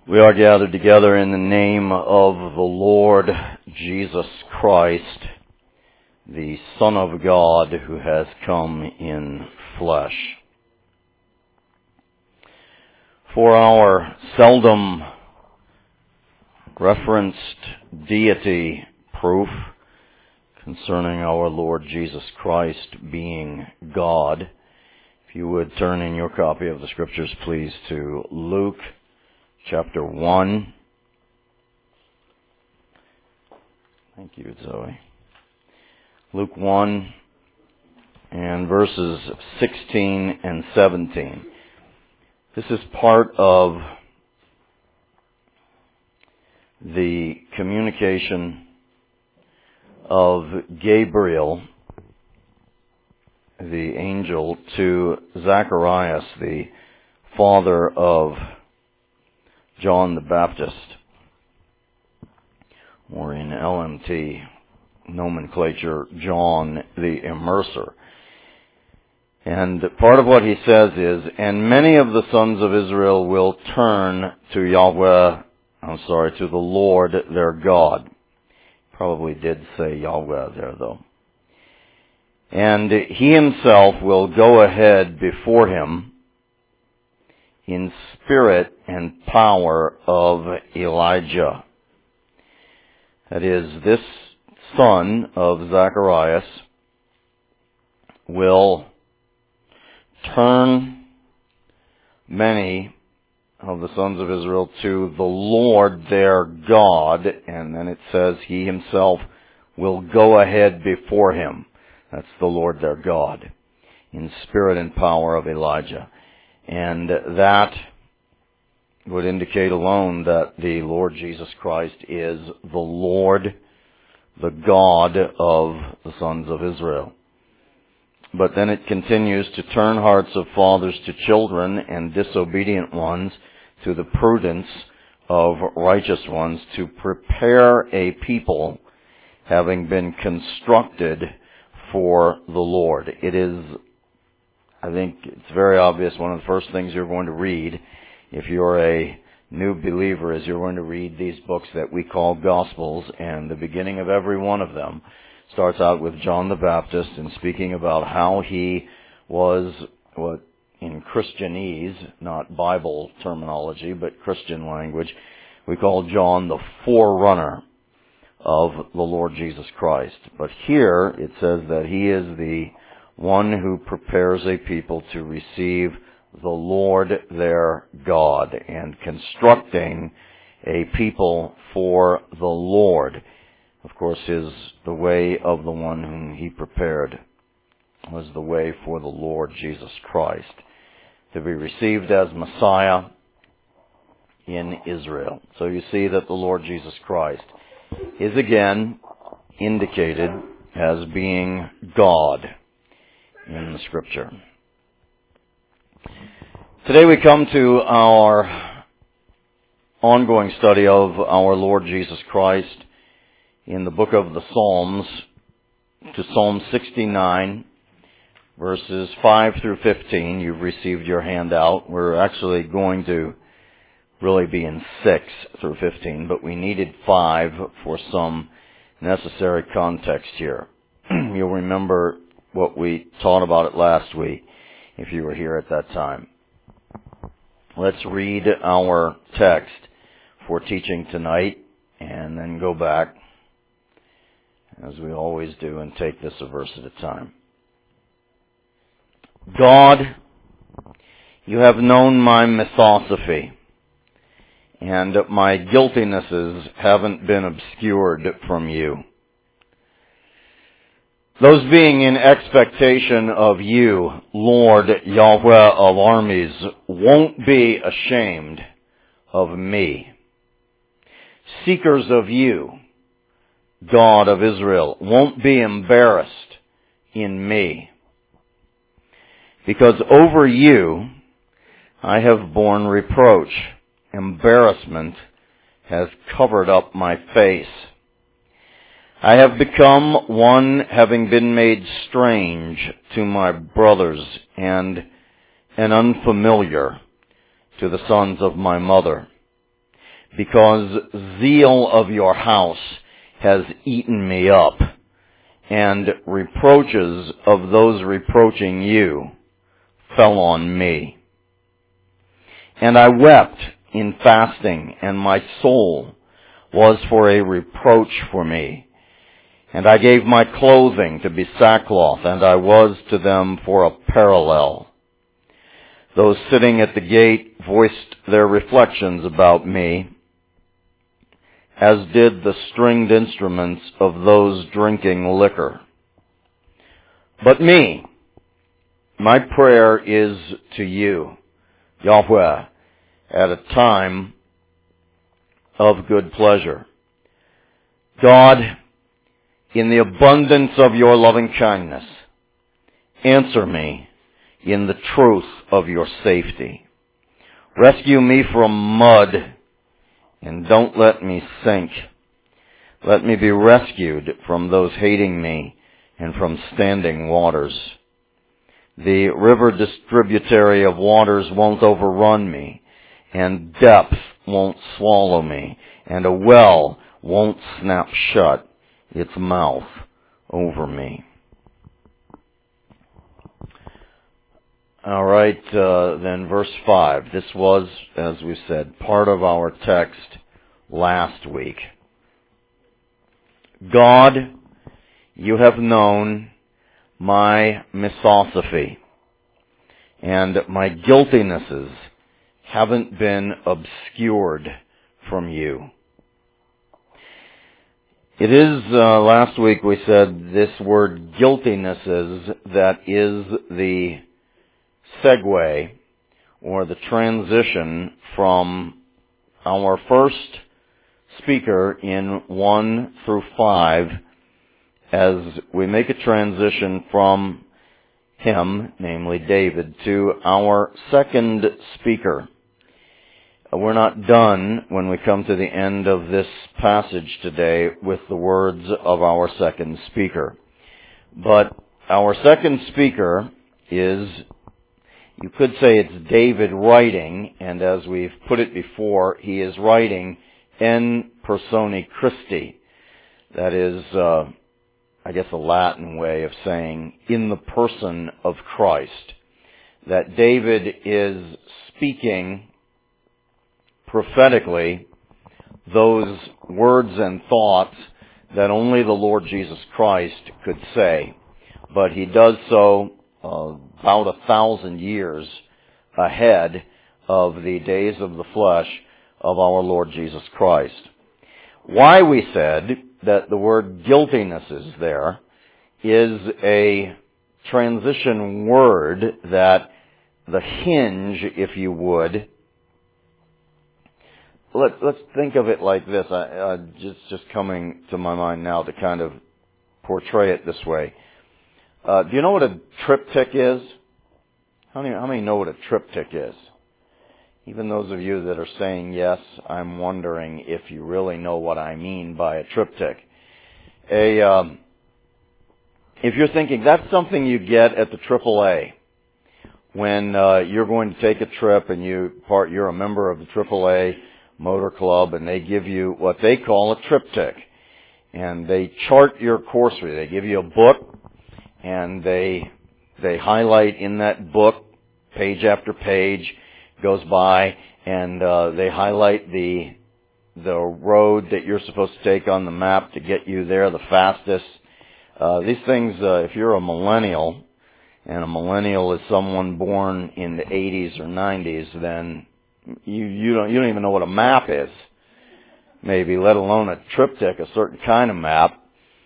We are gathered together in the name of the Lord Jesus Christ, the Son of God who has come in flesh. For our seldom referenced deity proof concerning our Lord Jesus Christ being God, if you would turn in your copy of the Scriptures, please, to Luke chapter 1. Thank you, Zoe. Luke 1 and verses 16 and 17. This is part of the communication of Gabriel, the angel, to Zacharias, the father of John the Baptist, or in LMT nomenclature, John the Immerser. And part of what he says is, and many of the sons of Israel will turn to the Lord their God. Probably did say Yahweh there, though. And he himself will go ahead before him in spirit and power of Elijah. That is, this son of Zacharias will turn many of the sons of Israel to the Lord their God, and then it says he himself will go ahead before him. That's the Lord their God, in spirit and power of Elijah. And that would indicate alone that the Lord Jesus Christ is the Lord, the God of the sons of Israel. But then it continues to turn hearts of fathers to children and disobedient ones to the prudence of righteous ones, to prepare a people having been constructed for the Lord. It is, I think it's very obvious, one of the first things you're going to read if you're a new believer is you're going to read these books that we call Gospels, and the beginning of every one of them starts out with John the Baptist and speaking about how he was what in Christianese, not Bible terminology, but Christian language, we call John the forerunner of the Lord Jesus Christ. But here it says that he is the one who prepares a people to receive the Lord their God, and constructing a people for the Lord. Of course, the way of the one whom he prepared was the way for the Lord Jesus Christ, to be received as Messiah in Israel. So you see that the Lord Jesus Christ is again indicated as being God in the Scripture. Today we come to our ongoing study of our Lord Jesus Christ in the book of the Psalms, to Psalm 69, verses 5 through 15. You've received your handout. We're actually going to really be in 6 through 15, but we needed 5 for some necessary context here. You'll remember what we taught about it last week if you were here at that time. Let's read our text for teaching tonight and then go back, as we always do, and take this a verse at a time. God, you have known my mythosophy, and my guiltinesses haven't been obscured from you. Those being in expectation of you, Lord Yahweh of armies, won't be ashamed of me. Seekers of you, God of Israel, won't be embarrassed in me. Because over you I have borne reproach. Embarrassment has covered up my face. I have become one having been made strange to my brothers and an unfamiliar to the sons of my mother. because zeal of your house has eaten me up, and reproaches of those reproaching you fell on me. And I wept in fasting, and my soul was for a reproach for me. And I gave my clothing to be sackcloth, and I was to them for a parallel. Those sitting at the gate voiced their reflections about me, as did the stringed instruments of those drinking liquor. But me, my prayer is to you, Yahweh, at a time of good pleasure. God, in the abundance of your loving kindness, answer me in the truth of your safety. Rescue me from mud, and don't let me sink. Let me be rescued from those hating me and from standing waters. The river distributary of waters won't overrun me, and depth won't swallow me, and a well won't snap shut its mouth over me. All right, then verse 5. This was, as we said, part of our text last week. God, you have known my misosophy, and my guiltinesses haven't been obscured from you. It is, last week we said, this word guiltinesses that is the segue or the transition from our first speaker in 1 through 5 as we make a transition from him, namely David, to our second speaker. We're not done when we come to the end of this passage today with the words of our second speaker. But our second speaker is, you could say it's David writing, and as we've put it before, he is writing in persone Christi. That is, I guess, a Latin way of saying in the person of Christ. That David is speaking prophetically those words and thoughts that only the Lord Jesus Christ could say. But he does so about 1,000 years ahead of the days of the flesh of our Lord Jesus Christ. Why we said that the word guiltiness is there is a transition word that the hinge, if you would. Let's think of it like this. Just coming to my mind now to kind of portray it this way. Do you know what a triptych is? How many know what a triptych is? Even those of you that are saying yes, I'm wondering if you really know what I mean by a triptych. If you're thinking that's something you get at the AAA when you're going to take a trip and you're a member of the AAA Motor Club, and they give you what they call a triptych, and they chart your course for you. They give you a book, and they highlight in that book, page after page goes by, and they highlight the road that you're supposed to take on the map to get you there the fastest. These things, if you're a millennial, and a millennial is someone born in the 80s or 90s, then you don't even know what a map is, maybe, let alone a triptych, a certain kind of map.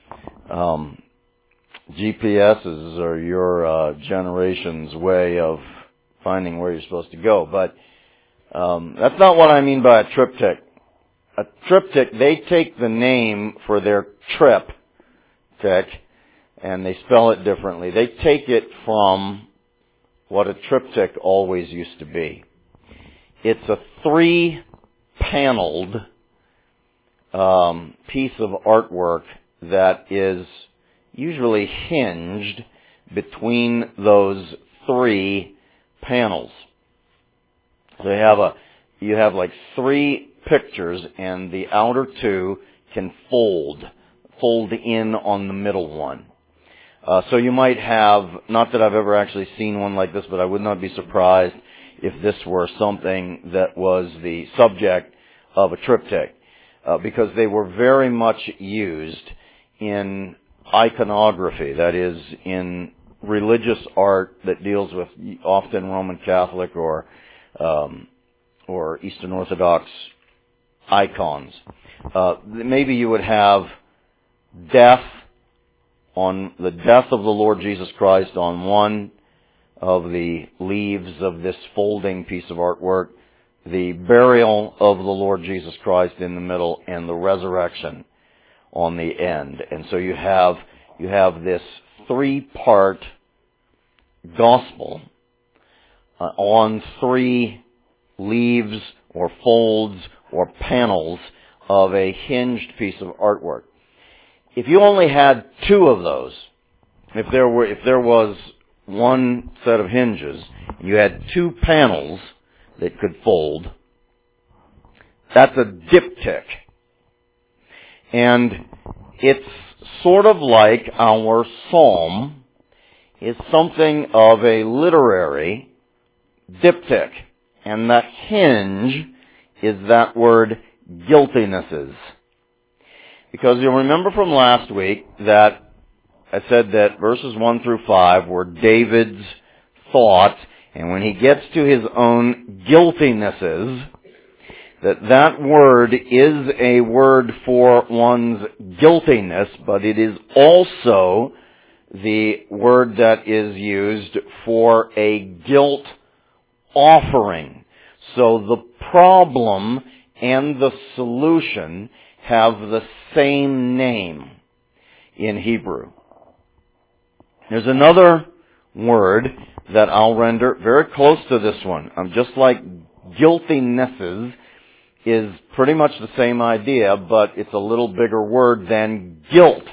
GPSs are your generation's way of finding where you're supposed to go. But that's not what I mean by a triptych. A triptych, they take the name for their triptych, and they spell it differently. They take it from what a triptych always used to be. It's a 3-paneled piece of artwork that is usually hinged between those 3 panels. So you have like 3 pictures, and the outer two can fold in on the middle one. So you might have, not that I've ever actually seen one like this, but I would not be surprised if this were something that was the subject of a triptych, because they were very much used in iconography, that is, in religious art that deals with often Roman Catholic or Eastern Orthodox icons. Maybe you would have death of the Lord Jesus Christ on one of the leaves of this folding piece of artwork, the burial of the Lord Jesus Christ in the middle, and the resurrection on the end. And so you have this three-part gospel on three leaves or folds or panels of a hinged piece of artwork. If you only had two of those, if there was one set of hinges, you had two panels that could fold, that's a diptych. And it's sort of like our psalm is something of a literary diptych. And the hinge is that word guiltinesses. Because you'll remember from last week that I said that verses 1 through 5 were David's thoughts, and when he gets to his own guiltinesses, that word is a word for one's guiltiness, but it is also the word that is used for a guilt offering. So the problem and the solution have the same name in Hebrew. There's another word that I'll render very close to this one. Just like guiltinesses is pretty much the same idea, but it's a little bigger word than guilt.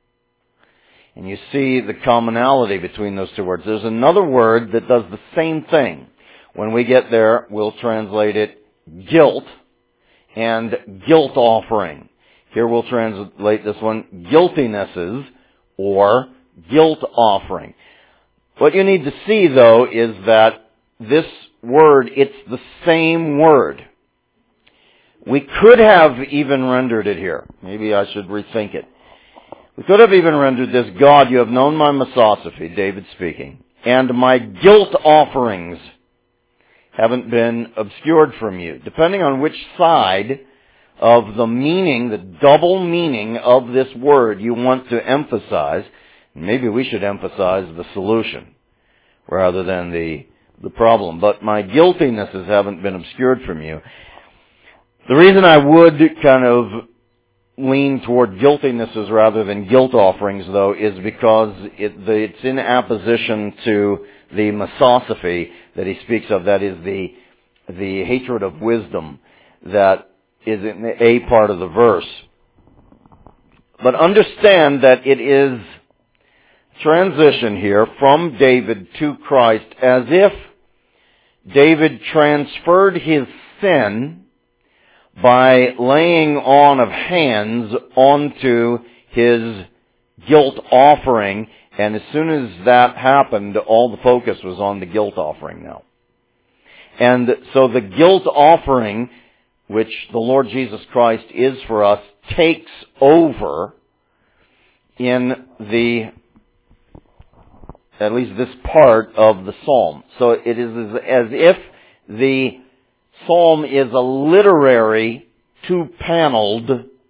And you see the commonality between those two words. There's another word that does the same thing. When we get there, we'll translate it guilt and guilt offering. Here we'll translate this one guiltinesses or guilt offering. What you need to see, though, is that this word, it's the same word. We could have even rendered it here. Maybe I should rethink it. We could have even rendered this, God, you have known my misosophy, David speaking, and my guilt offerings haven't been obscured from you. Depending on which side of the meaning, the double meaning of this word you want to emphasize, maybe we should emphasize the solution rather than the problem. But my guiltinesses haven't been obscured from you. The reason I would kind of lean toward guiltinesses rather than guilt offerings, though, is because it's in opposition to the misosophy that he speaks of, that is the hatred of wisdom that is in the A part of the verse. But understand that it is transition here from David to Christ, as if David transferred his sin by laying on of hands onto his guilt offering, and as soon as that happened, all the focus was on the guilt offering now. And so the guilt offering, which the Lord Jesus Christ is for us, takes over in at least this part of the psalm. So it is as if the psalm is a literary, two-paneled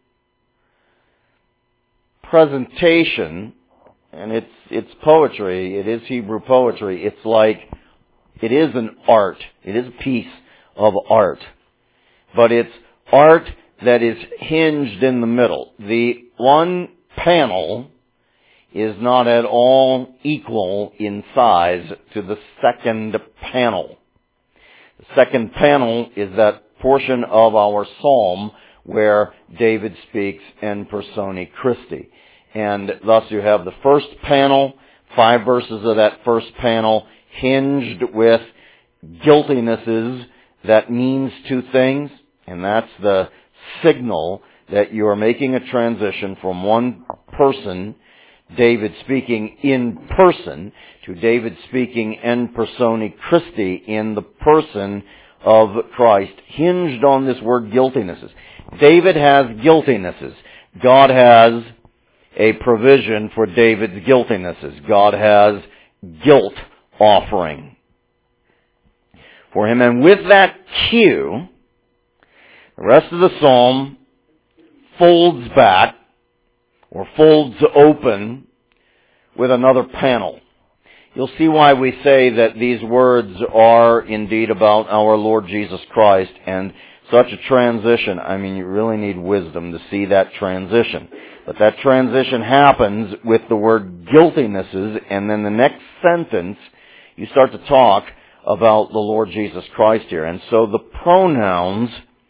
presentation, and it's poetry. It is Hebrew poetry. It's like, it is an art. It is a piece of art. But it's art that is hinged in the middle. The one panel is not at all equal in size to the second panel. The second panel is that portion of our psalm where David speaks in persona Christi. And thus you have the first panel, 5 verses of that first panel, hinged with guiltinesses that means two things. And that's the signal that you are making a transition from one person, David speaking in person, to David speaking en persone Christi, in the person of Christ, hinged on this word guiltinesses. David has guiltinesses. God has a provision for David's guiltinesses. God has guilt offering for him. And with that cue, the rest of the psalm folds back, or folds open, with another panel. You'll see why we say that these words are indeed about our Lord Jesus Christ, and such a transition, I mean, you really need wisdom to see that transition. But that transition happens with the word guiltinesses, and then the next sentence, you start to talk about the Lord Jesus Christ here. And so the pronouns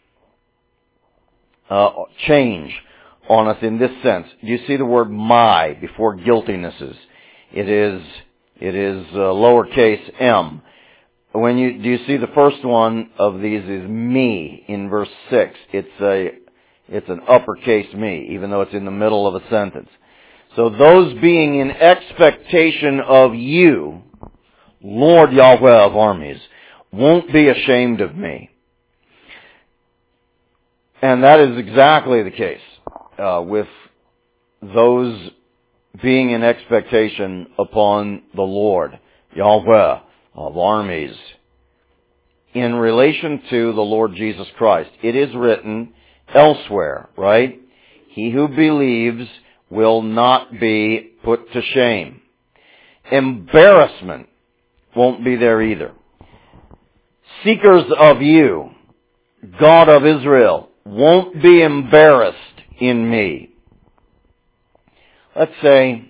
change on us in this sense. You see the word my before guiltinesses. It is lowercase m. Do you see the first one of these is me in verse 6. It's an uppercase me, even though it's in the middle of a sentence. So those being in expectation of you, Lord Yahweh of armies, won't be ashamed of me. And that is exactly the case with those being in expectation upon the Lord, Yahweh of armies, in relation to the Lord Jesus Christ. It is written elsewhere, right? He who believes will not be put to shame. Embarrassment won't be there either. Seekers of you, God of Israel, won't be embarrassed in me. Let's say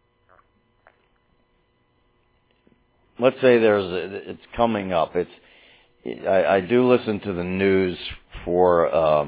it's coming up. I do listen to the news for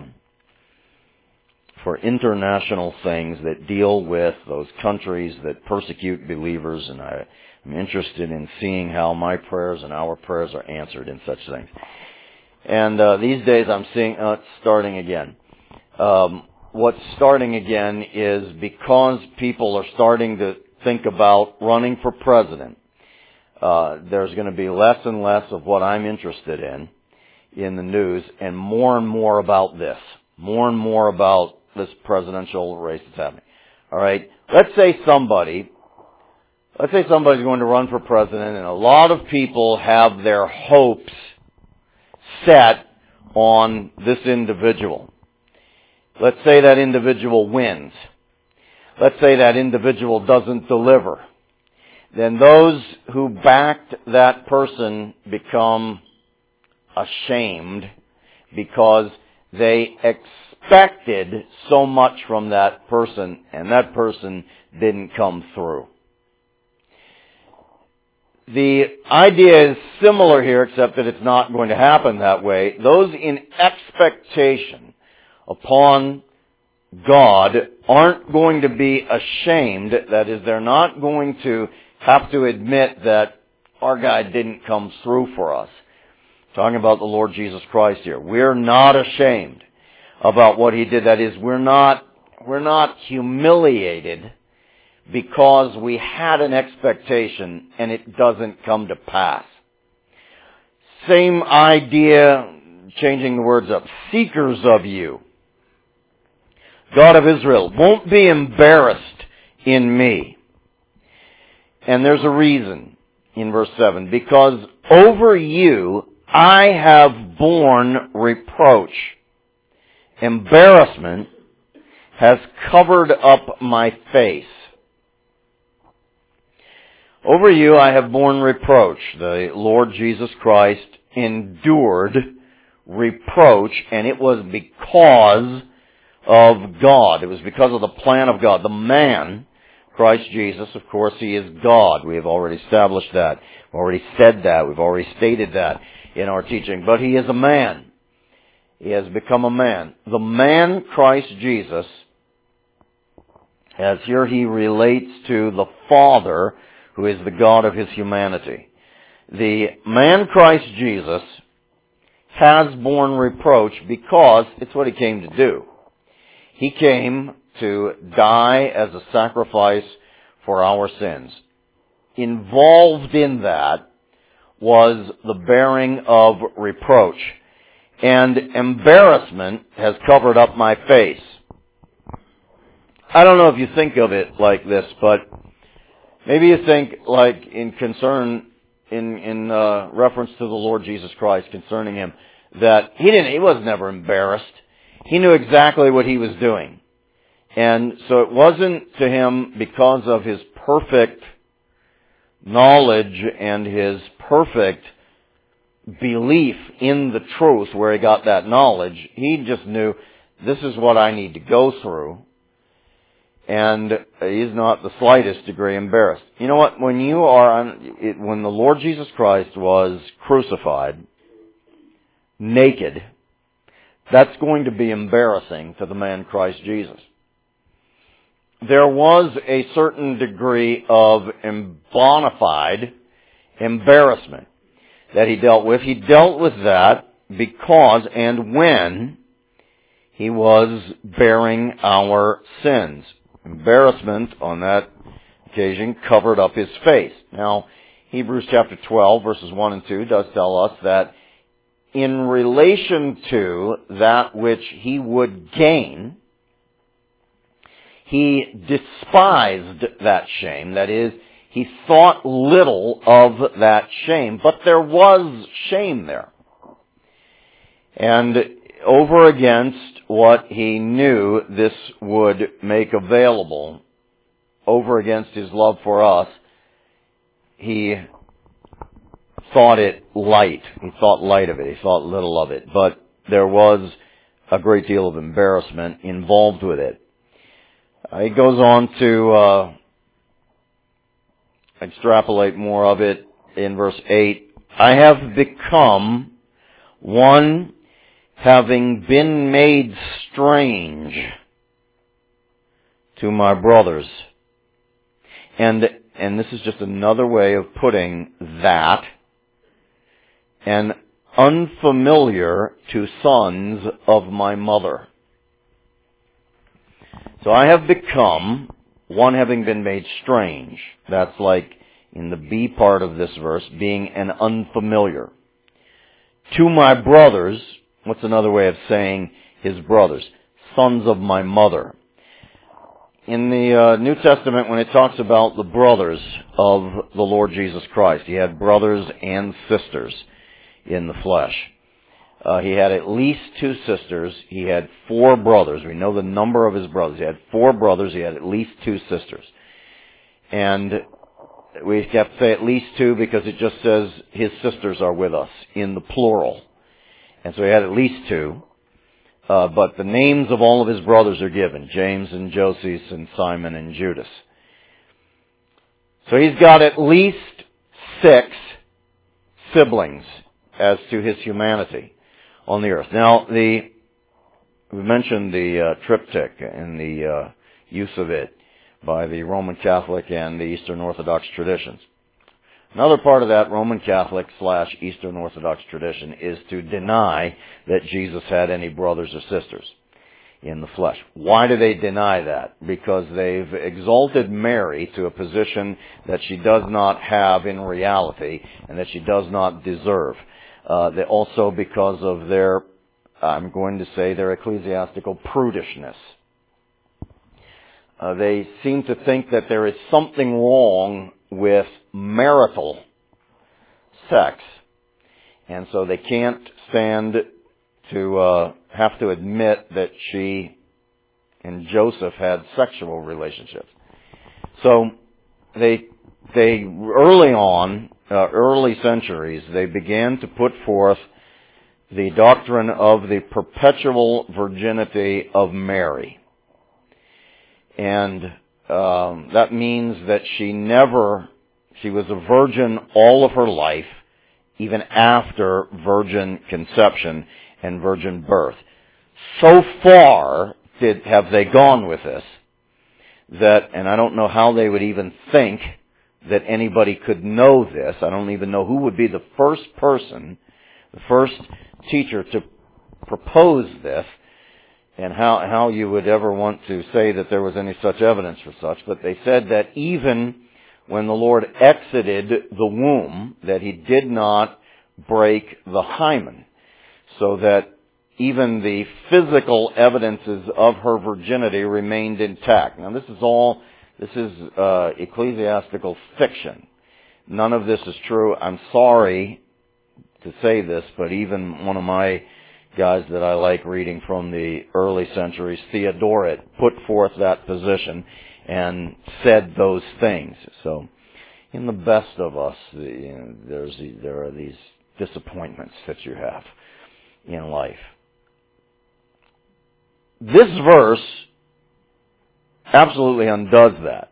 international things that deal with those countries that persecute believers, and I'm interested in seeing how my prayers and our prayers are answered in such things. And these days I'm seeing it's starting again. What's starting again is because people are starting to think about running for president. There's going to be less and less of what I'm interested in the news, and more about this. More and more about this presidential race that's happening. All right? Let's say somebody's going to run for president, and a lot of people have their hopes set on this individual. Let's say that individual wins. Let's say that individual doesn't deliver. Then those who backed that person become ashamed because they expected so much from that person, and that person didn't come through. The idea is similar here, except that it's not going to happen that way. Those in expectation upon God aren't going to be ashamed. That is, they're not going to have to admit that our guy didn't come through for us. Talking about the Lord Jesus Christ here. We're not ashamed about what He did. That is, we're not humiliated because we had an expectation and it doesn't come to pass. Same idea, changing the words up. Seekers of you, God of Israel, won't be embarrassed in me. And there's a reason in verse 7. Because over you I have borne reproach. Embarrassment has covered up my face. Over you I have borne reproach. The Lord Jesus Christ endured reproach, and it was because of God. It was because of the plan of God. The man, Christ Jesus, of course, He is God. We have already established that. We've already said that. We've already stated that in our teaching. But He is a man. He has become a man. The man, Christ Jesus, as here He relates to the Father, who is the God of His humanity. The man, Christ Jesus, has borne reproach because it's what he came to do. He came to die as a sacrifice for our sins. Involved in that was the bearing of reproach. And embarrassment has covered up my face. I don't know if you think of it like this, but maybe you think like in reference to the Lord Jesus Christ, concerning him, that he was never embarrassed. He knew exactly what he was doing. And so it wasn't to him because of his perfect knowledge and his perfect belief in the truth where he got that knowledge. He just knew, this is what I need to go through. And he's not the slightest degree embarrassed. You know what? When the Lord Jesus Christ was crucified, naked, that's going to be embarrassing to the man Christ Jesus. There was a certain degree of bona embarrassment that he dealt with. He dealt with that because and when he was bearing our sins. Embarrassment on that occasion covered up his face. Now, Hebrews chapter 12, verses 1 and 2 does tell us that in relation to that which he would gain, he despised that shame. That is, he thought little of that shame, but there was shame there. And over against what he knew this would make available, over against his love for us, he thought it light. He thought light of it. He thought little of it. But there was a great deal of embarrassment involved with it. He goes on to extrapolate more of it in verse 8. I have become one having been made strange to my brothers. And this is just another way of putting that. And unfamiliar to sons of my mother. So I have become one having been made strange. That's like in the B part of this verse, being an unfamiliar. To my brothers, what's another way of saying his brothers? Sons of my mother. In the New Testament, when it talks about the brothers of the Lord Jesus Christ, he had brothers and sisters in the flesh. He had at least 2 sisters. He had 4 brothers. We know the number of his brothers. He had 4 brothers. He had at least 2 sisters. And we have to say at least 2 because it just says his sisters are with us in the plural. And so he had at least 2. But the names of all of his brothers are given. James and Joses and Simon and Judas. So he's got at least 6 siblings as to his humanity on the earth. Now, we mentioned the triptych and the use of it by the Roman Catholic and the Eastern Orthodox traditions. Another part of that Roman Catholic / Eastern Orthodox tradition is to deny that Jesus had any brothers or sisters in the flesh. Why do they deny that? Because they've exalted Mary to a position that she does not have in reality and that she does not deserve. Also because of their, I'm going to say, their ecclesiastical prudishness. They seem to think that there is something wrong with marital sex. And so they can't stand to have to admit that she and Joseph had sexual relationships. So they early centuries, they began to put forth the doctrine of the perpetual virginity of Mary. And that means that she was a virgin all of her life, even after virgin conception and virgin birth. So far have they gone with this, that, and I don't know how they would even think that anybody could know this. I don't even know who would be the first person, the first teacher to propose this, and how you would ever want to say that there was any such evidence for such, but they said that even when the Lord exited the womb, that He did not break the hymen, so that even the physical evidences of her virginity remained intact. Now this is ecclesiastical fiction. None of this is true. I'm sorry to say this, but even one of my guys that I like reading from the early centuries, Theodoret, put forth that position and said those things. So, in the best of us, there are these disappointments that you have in life. This verse absolutely undoes that.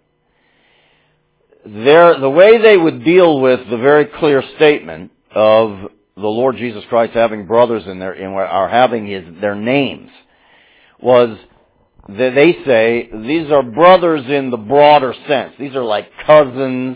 The way they would deal with the very clear statement of the Lord Jesus Christ having brothers or having their names was that they say these are brothers in the broader sense. These are like cousins.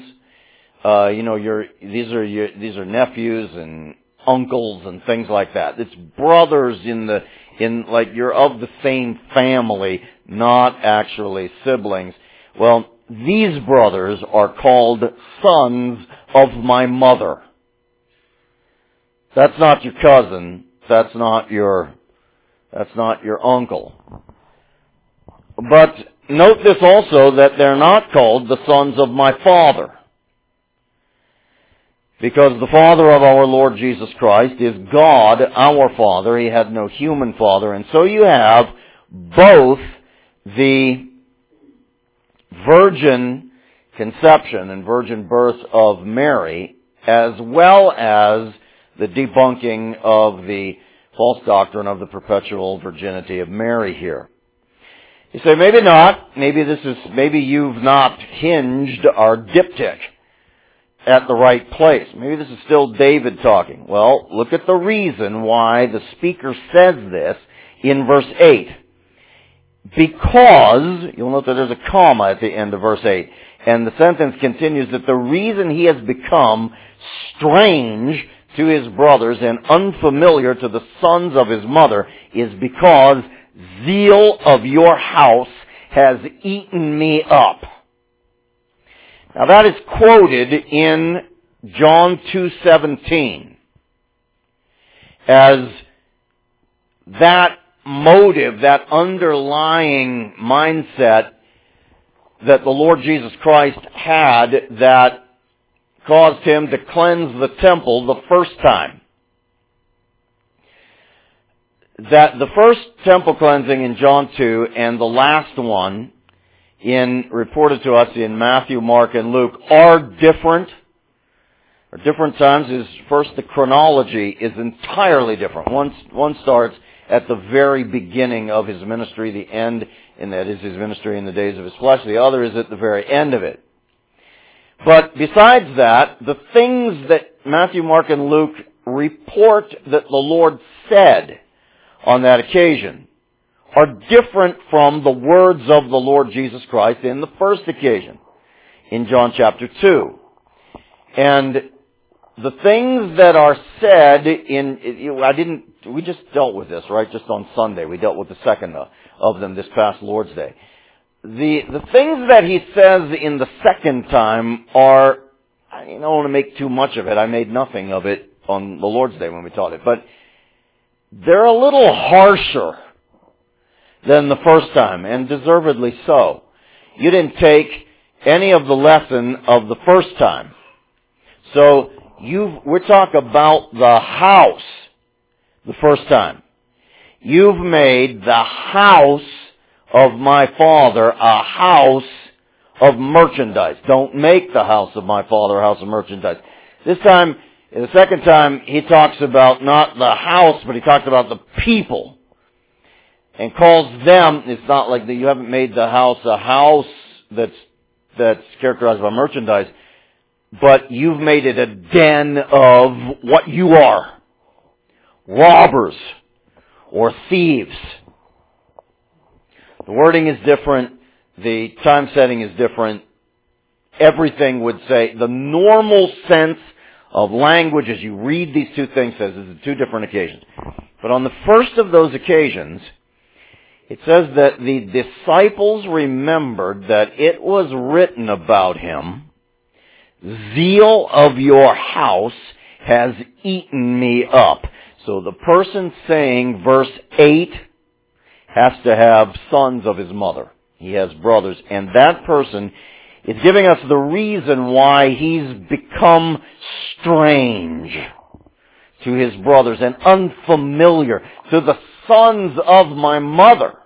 These are nephews and uncles and things like that. It's brothers like you're of the same family, not actually siblings. Well, these brothers are called sons of my mother. That's not your cousin. That's not your uncle. But note this also, that they're not called the sons of my Father. Because the Father of our Lord Jesus Christ is God, our Father. He had no human father. And so you have both the virgin conception and virgin birth of Mary, as well as the debunking of the false doctrine of the perpetual virginity of Mary here. You say, maybe not. Maybe you've not hinged our diptych at the right place. Maybe this is still David talking. Well, look at the reason why the speaker says this in verse 8. Because, you'll note that there's a comma at the end of verse 8, and the sentence continues that the reason he has become strange to his brothers and unfamiliar to the sons of his mother is because zeal of your house has eaten me up. Now that is quoted in John 2:17 as that motive, that underlying mindset that the Lord Jesus Christ had that caused Him to cleanse the temple the first time. That the first temple cleansing in John 2 and the last one reported to us in Matthew, Mark, and Luke are different. Or different times is first the chronology is entirely different. One starts at the very beginning of His ministry, the end, and that is His ministry in the days of His flesh. The other is at the very end of it. But besides that, the things that Matthew, Mark, and Luke report that the Lord said on that occasion are different from the words of the Lord Jesus Christ in the first occasion, in John chapter 2. And the things that are said we just dealt with this, right? Just on Sunday. We dealt with the second of them this past Lord's Day. The things that he says in the second time are, I don't want to make too much of it. I made nothing of it on the Lord's Day when we taught it. But they're a little harsher than the first time, and deservedly so. You didn't take any of the lesson of the first time. So we're talking about the house the first time. You've made the house of my Father a house of merchandise. Don't make the house of my Father a house of merchandise. This time, the second time, he talks about not the house, but he talks about the people. And calls them, it's not like that you haven't made the house a house that's characterized by merchandise, but you've made it a den of what you are. Robbers or thieves. The wording is different. The time setting is different. Everything would say, the normal sense of language as you read these two things says this is two different occasions. But on the first of those occasions, it says that the disciples remembered that it was written about him, zeal of your house has eaten me up. So the person saying verse 8 has to have sons of his mother. He has brothers. And that person is giving us the reason why he's become strange to his brothers and unfamiliar to the sons of my mother.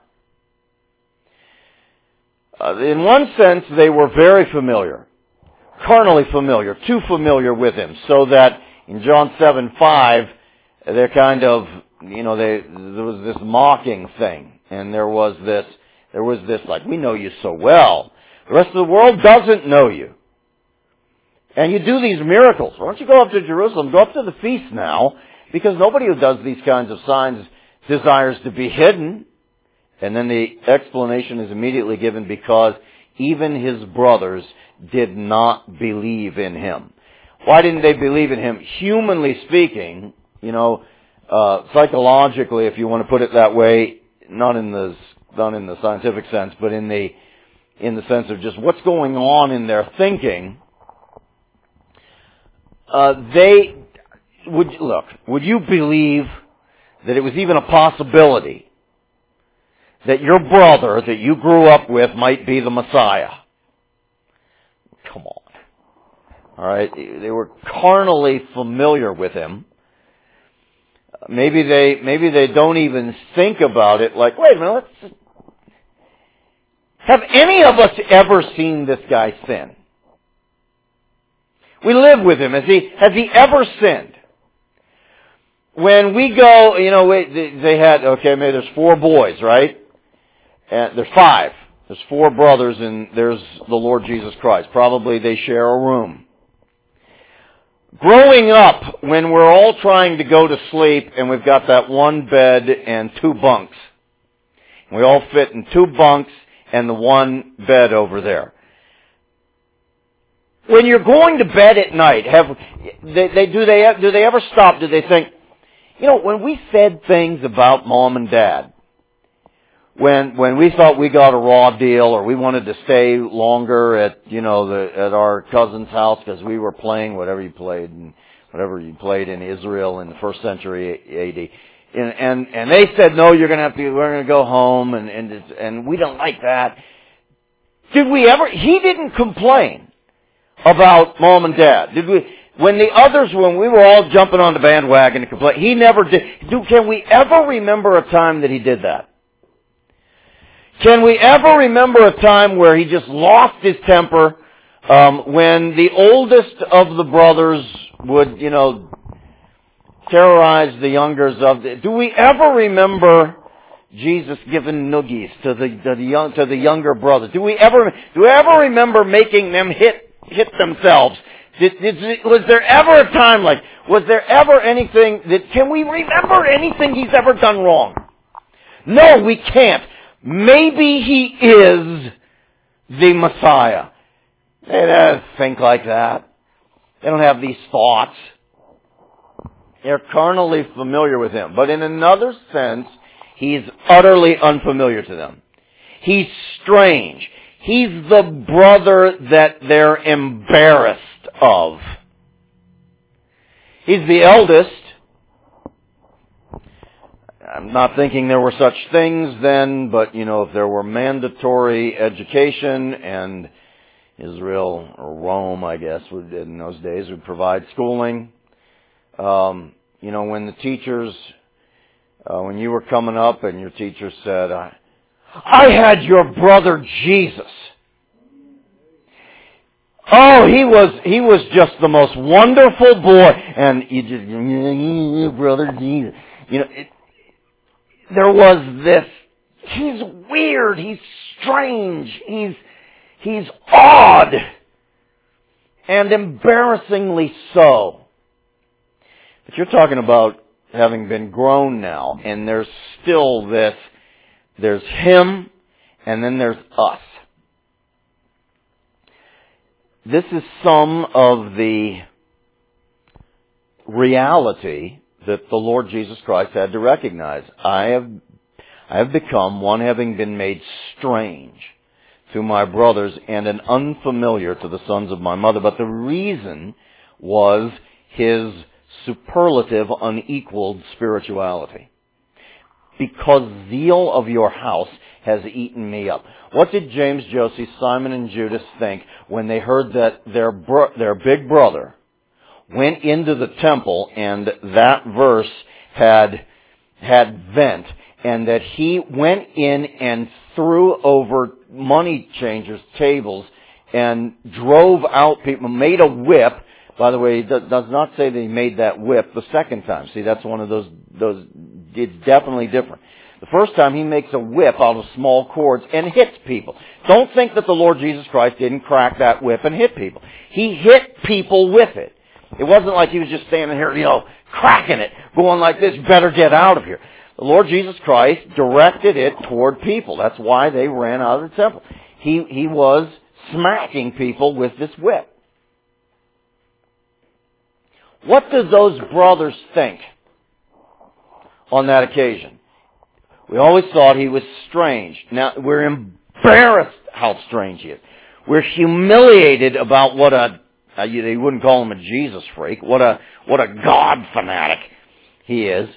In one sense, they were very familiar, carnally familiar, too familiar with him, so that in John 7:5, they're kind of, there was this mocking thing, and there was this like, we know you so well. The rest of the world doesn't know you. And you do these miracles. Why don't you go up to Jerusalem? Go up to the feast now, because nobody who does these kinds of signs desires to be hidden. And then the explanation is immediately given because even his brothers did not believe in him. Why didn't they believe in him? Humanly speaking, psychologically, if you want to put it that way, not in the scientific sense, but in the sense of just what's going on in their thinking, would you believe that it was even a possibility that your brother that you grew up with might be the Messiah? Come on. All right, they were carnally familiar with him. Maybe they don't even think about it like, wait a minute, have any of us ever seen this guy sin? We live with him. Has he ever sinned? When we go, they had, maybe there's 4 boys, right? And there's 5. There's 4 brothers and there's the Lord Jesus Christ. Probably they share a room. Growing up, when we're all trying to go to sleep and we've got that one bed and 2 bunks. We all fit in 2 bunks and the one bed over there. When you're going to bed at night, do they ever stop? Do they think, when we said things about Mom and Dad, when we thought we got a raw deal or we wanted to stay longer at our cousin's house because we were playing whatever you played in Israel in the 1st century AD, and they said no, we're going to go home and we don't like that. Did we ever? He didn't complain about Mom and Dad, did we? When we were all jumping on the bandwagon to complain, he never did. Can we ever remember a time that he did that? Can we ever remember a time where he just lost his temper, when the oldest of the brothers would, terrorize the youngers do we ever remember Jesus giving noogies to the younger brothers? Do we ever remember making them hit themselves? Was there ever a time was there ever anything can we remember anything he's ever done wrong? No, we can't. Maybe he is the Messiah. They don't think like that. They don't have these thoughts. They're carnally familiar with him. But in another sense, he's utterly unfamiliar to them. He's strange. He's the brother that they're embarrassed of. He's the eldest. I'm not thinking there were such things then, but if there were mandatory education, and Israel or Rome, I guess, in those days would provide schooling. When the teachers, when you were coming up and your teacher said, I had your brother Jesus. Oh, he was just the most wonderful boy, and you just, brother Jesus. There was this, he's weird, he's strange, he's odd, and embarrassingly so. But you're talking about having been grown now, and there's still this, there's him, and then there's us. This is some of the reality that the Lord Jesus Christ had to recognize. I have become one having been made strange to my brothers and an unfamiliar to the sons of my mother. But the reason was his superlative, unequaled spirituality. Because zeal of your house has eaten me up. What did James, Joseph, Simon, and Judas think when they heard that their big brother went into the temple and that verse had vent, and that he went in and threw over money changers' tables and drove out people, made a whip? By the way, it does not say that he made that whip the second time. See, that's one of those, it's definitely different. The first time he makes a whip out of small cords and hits people. Don't think that the Lord Jesus Christ didn't crack that whip and hit people. He hit people with it. It wasn't like he was just standing here, cracking it, going like this, better get out of here. The Lord Jesus Christ directed it toward people. That's why they ran out of the temple. He was smacking people with this whip. What do those brothers think on that occasion? We always thought he was strange. Now, we're embarrassed how strange he is. We're humiliated about what you wouldn't call him a Jesus freak, what a God fanatic he is.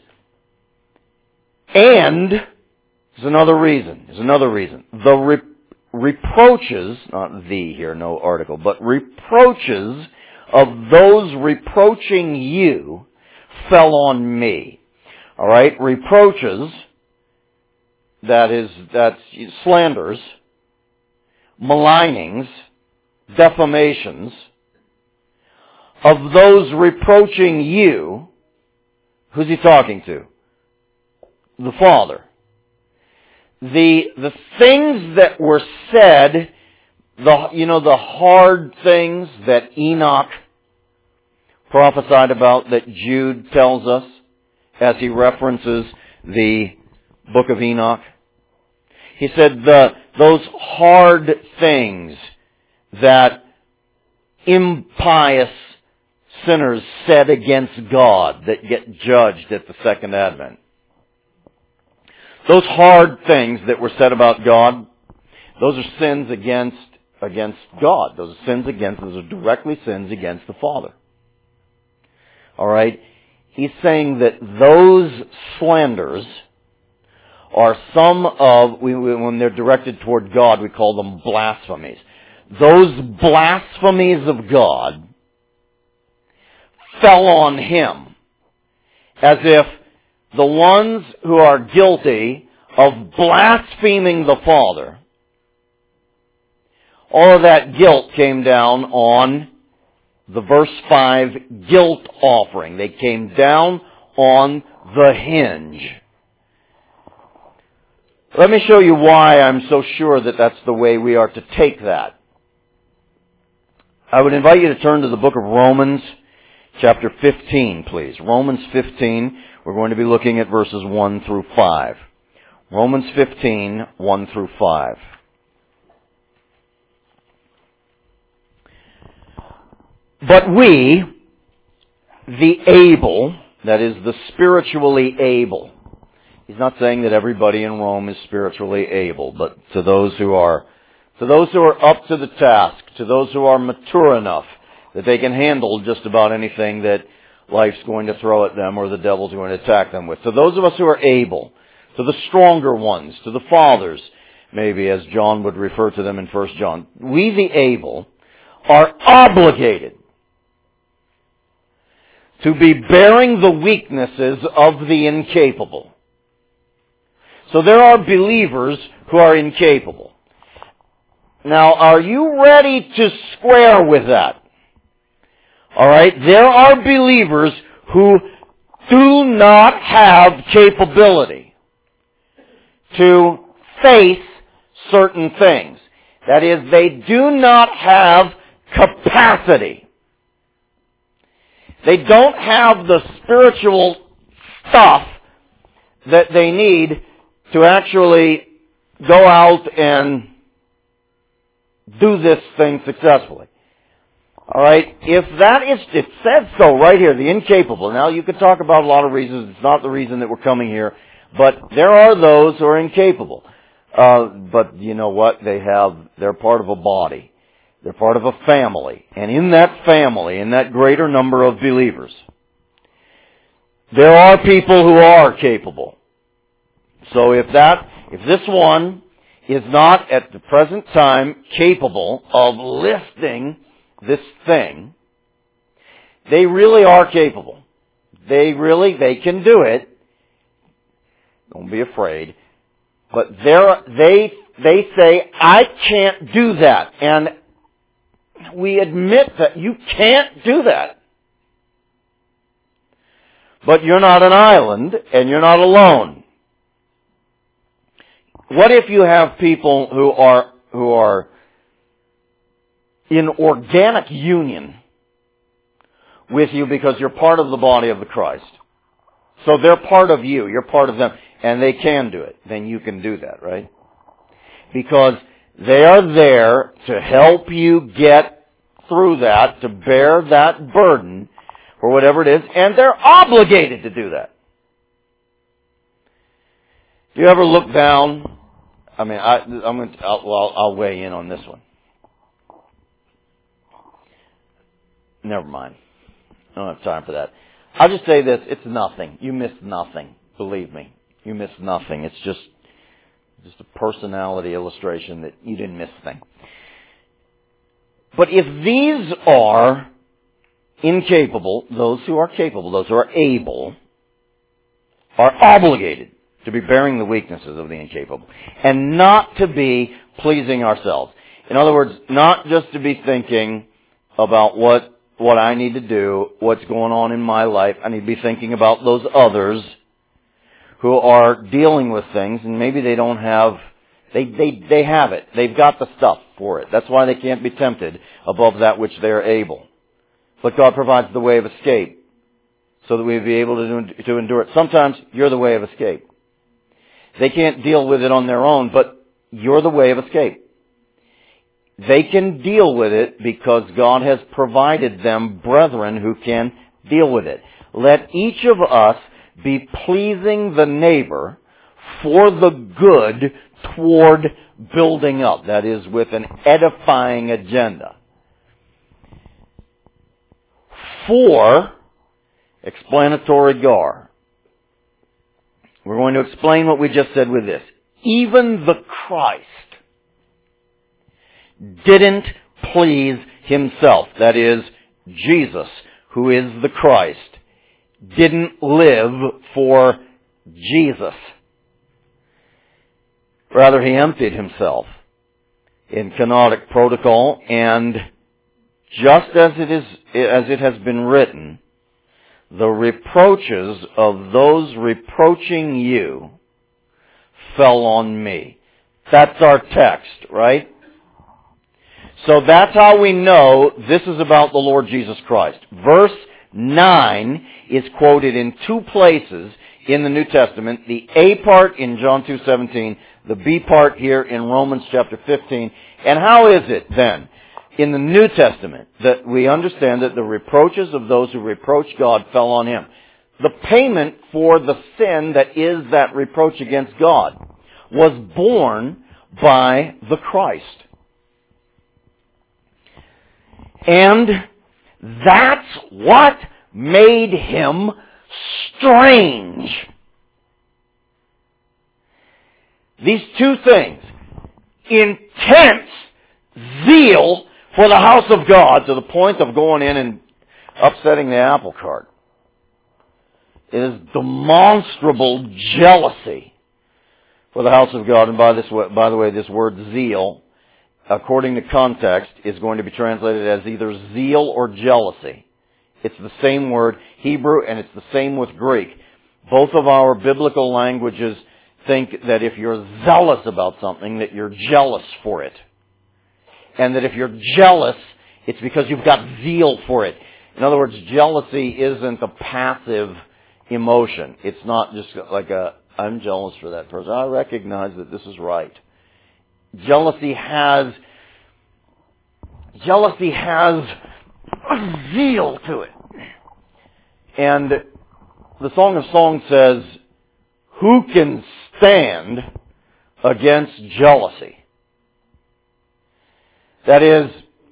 And there's another reason. The reproaches, not the here, no article, but reproaches of those reproaching you fell on me. All right? Reproaches, that's slanders, malignings, defamations, of those reproaching you. Who's he talking to? The Father. The things that were said, the hard things that Enoch prophesied about, that Jude tells us as he references the book of Enoch. He said those hard things that impious sinners said against God that get judged at the second advent. Those hard things that were said about God, those are sins against God. Those are directly sins against the Father. All right? He's saying that those slanders are some of, when they're directed toward God, we call them blasphemies. Those blasphemies of God fell on him as if the ones who are guilty of blaspheming the Father, all of that guilt came down on the verse 5 guilt offering. They came down on the hinge. Let me show you why I'm so sure that that's the way we are to take that. I would invite you to turn to the book of Romans, chapter 15, please. Romans 15, we're going to be looking at verses 1 through 5. Romans 15, 1 through 5. But we, the able, that is the spiritually able. He's not saying that everybody in Rome is spiritually able, but to those who are up to the task, to those who are mature enough that they can handle just about anything that life's going to throw at them or the devil's going to attack them with. To those of us who are able, to the stronger ones, to the fathers, maybe as John would refer to them in 1 John, we the able are obligated to be bearing the weaknesses of the incapable. So there are believers who are incapable. Now, are you ready to square with that? Alright, there are believers who do not have capability to face certain things. That is, they do not have capacity. They don't have the spiritual stuff that they need to actually go out and do this thing successfully. All right, if that is, it says so right here, the incapable. Now you could talk about a lot of reasons. It's not the reason that we're coming here, but there are those who are incapable. But you know what? They're part of a body. They're part of a family. And in that family, in that greater number of believers, there are people who are capable. So if this one is not at the present time capable of lifting this thing, they really are capable. They can do it. Don't be afraid. But they say, I can't do that. And we admit that you can't do that. But you're not an island, and you're not alone. What if you have people who are in organic union with you because you're part of the body of the Christ? So they're part of you, you're part of them, and they can do it. Then you can do that, right? Because they are there to help you get through that, to bear that burden, or whatever it is, and they're obligated to do that. Do you ever look down? I mean, I'll weigh in on this one. Never mind. I don't have time for that. I'll just say this, it's nothing. You missed nothing. Believe me. You missed nothing. It's just a personality illustration that you didn't miss a thing. But if these are incapable, those who are capable, those who are able, are obligated to be bearing the weaknesses of the incapable, and not to be pleasing ourselves. In other words, not just to be thinking about what I need to do, what's going on in my life. I need to be thinking about those others who are dealing with things, and maybe they don't have, they have it. They've got the stuff for it. That's why they can't be tempted above that which they are able. But God provides the way of escape so that we'll be able to endure it. Sometimes you're the way of escape. They can't deal with it on their own, but you're the way of escape. They can deal with it because God has provided them brethren who can deal with it. Let each of us be pleasing the neighbor for the good toward building up. That is, with an edifying agenda. For explanatory gar. We're going to explain what we just said with this. Even the Christ didn't please himself. That is, Jesus, who is the Christ, didn't live for Jesus. Rather, he emptied himself in canonic protocol, and just as it has been written, the reproaches of those reproaching you fell on me. That's our text, right? So that's how we know this is about the Lord Jesus Christ. Verse 9 is quoted in two places in the New Testament. The A part in John 2:17, the B part here in Romans chapter 15. And how is it then in the New Testament that we understand that the reproaches of those who reproach God fell on him? The payment for the sin that is that reproach against God was borne by the Christ. And that's what made him strange. These two things. Intense zeal for the house of God to the point of going in and upsetting the apple cart. It is demonstrable jealousy for the house of God. And by the way, this word zeal, according to context, is going to be translated as either zeal or jealousy. It's the same word, Hebrew, and it's the same with Greek. Both of our biblical languages think that if you're zealous about something, that you're jealous for it. And that if you're jealous, it's because you've got zeal for it. In other words, jealousy isn't a passive emotion. It's not just like I'm jealous for that person. I recognize that this is right. Jealousy has a zeal to it. And the Song of Songs says, who can stand against jealousy? That is,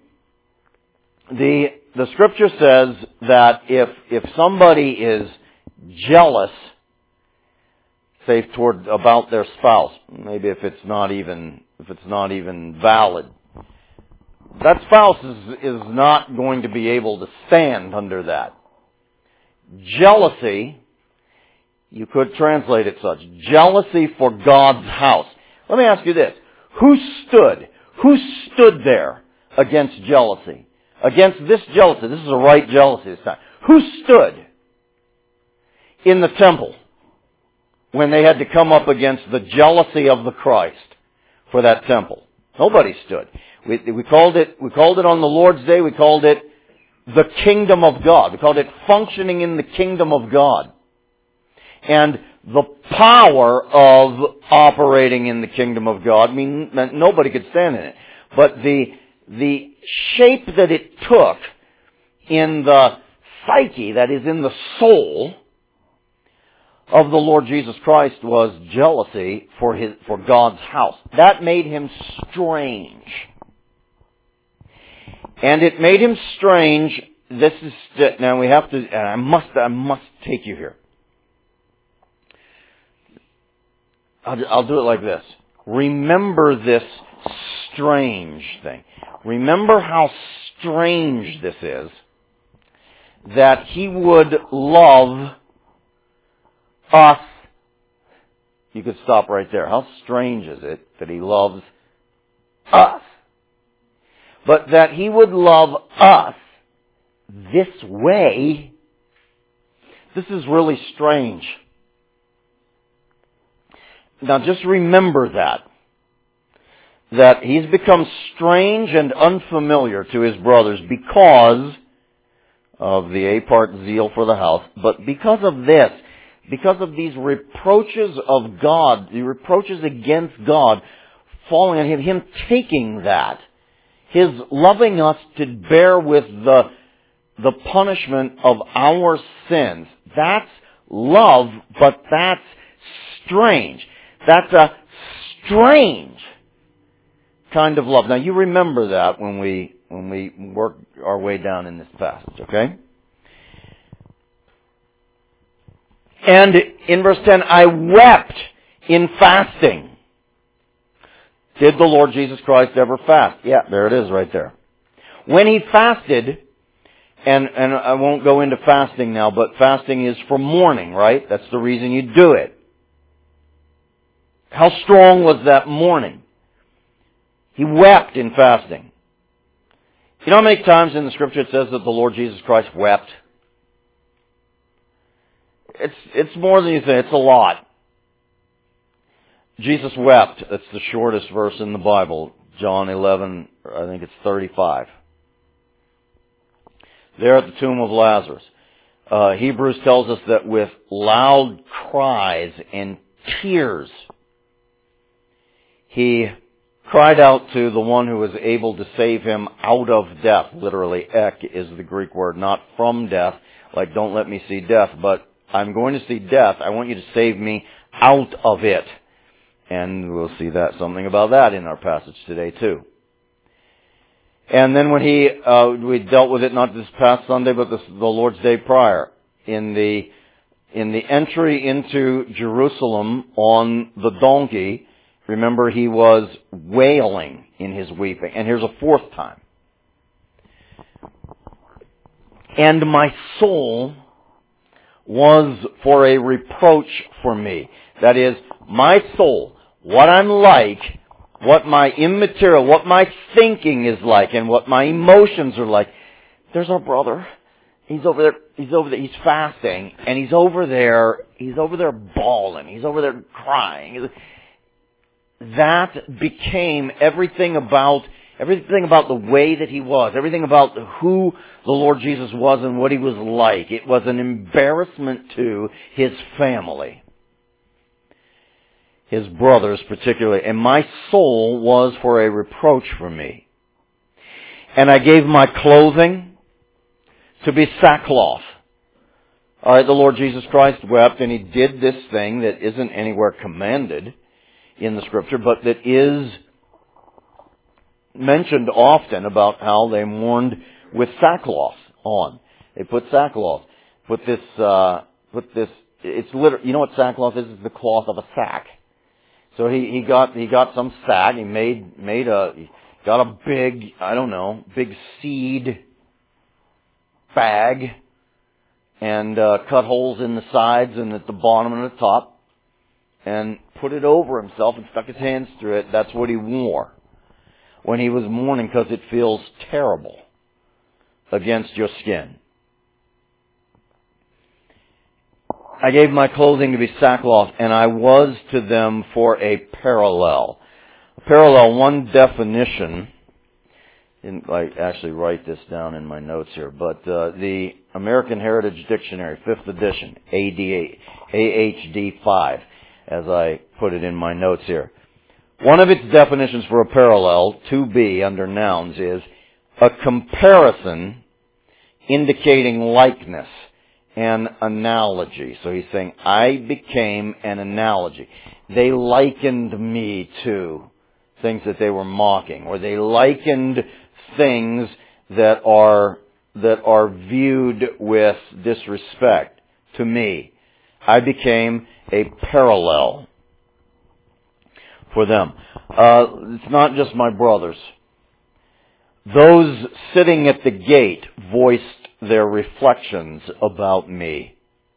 the Scripture says that if somebody is jealous, say about their spouse, maybe if it's not even valid, that spouse is not going to be able to stand under that. Jealousy, you could translate it such, jealousy for God's house. Let me ask you this. Who stood there against jealousy? Against this jealousy. This is a right jealousy this time. Who stood in the temple when they had to come up against the jealousy of the Christ for that temple? Nobody stood. We called it on the Lord's Day, we called it the kingdom of God. We called it functioning in the kingdom of God. And the power of operating in the kingdom of God means that nobody could stand in it. But the shape that it took in the psyche, that is in the soul of the Lord Jesus Christ, was jealousy for God's house. That made him strange. And it made him strange. Now we have to, and I must take you here. I'll do it like this. Remember this strange thing. Remember how strange this is, that he would love us. You could stop right there. How strange is it that he loves us? But that he would love us this way, this is really strange. Now just remember that he's become strange and unfamiliar to his brothers because of the apart zeal for the house, but because of this, because of these reproaches of God, the reproaches against God falling on him taking that, his loving us to bear with the punishment of our sins. That's love, but that's strange. That's a strange kind of love. Now you remember that when we work our way down in this passage, okay? And in verse 10, I wept in fasting. Did the Lord Jesus Christ ever fast? Yeah, there it is right there. When he fasted, and I won't go into fasting now, but fasting is for mourning, right? That's the reason you do it. How strong was that mourning? He wept in fasting. You know how many times in the Scripture it says that the Lord Jesus Christ wept? It's more than you think. It's a lot. Jesus wept. That's the shortest verse in the Bible. John 11, I think it's 35. There at the tomb of Lazarus. Hebrews tells us that with loud cries and tears, he cried out to the one who was able to save him out of death. Literally, ek is the Greek word, not from death, like don't let me see death, but I'm going to see death. I want you to save me out of it. And we'll see something about that in our passage today too. And then when we dealt with it not this past Sunday, but the Lord's Day prior, in the entry into Jerusalem on the donkey, remember he was wailing in his weeping. And here's a fourth time. And my soul was for a reproach for me. That is, my soul, what I'm like, what my immaterial, what my thinking is like, and what my emotions are like. There's our brother. He's over there, he's fasting, and he's over there bawling, he's over there crying. That became everything about the way that he was, everything about who the Lord Jesus was and what he was like. It was an embarrassment to his family, his brothers particularly, and my soul was for a reproach for me. And I gave my clothing to be sackcloth. All right, the Lord Jesus Christ wept, and He did this thing that isn't anywhere commanded in the Scripture, but that is mentioned often about how they mourned with sackcloth on. They put sackcloth. It's literally, you know what sackcloth is? It's the cloth of a sack. So he got some sack. He got a big seed bag, and cut holes in the sides and at the bottom and the top, and put it over himself and stuck his hands through it. That's what he wore when he was mourning, because it feels terrible against your skin. I gave my clothing to be sackcloth, and I was to them for a parallel. One definition, I actually write this down in my notes here, but the American Heritage Dictionary, 5th edition, AHD 5, as I put it in my notes here. One of its definitions for a parallel, 2b, under nouns, is a comparison indicating likeness, an analogy. So he's saying, I became an analogy. They likened me to things that they were mocking, or they likened things that are viewed with disrespect to me. I became a parallel for them. It's not just my brothers. Those sitting at the gate voiced their reflections about me.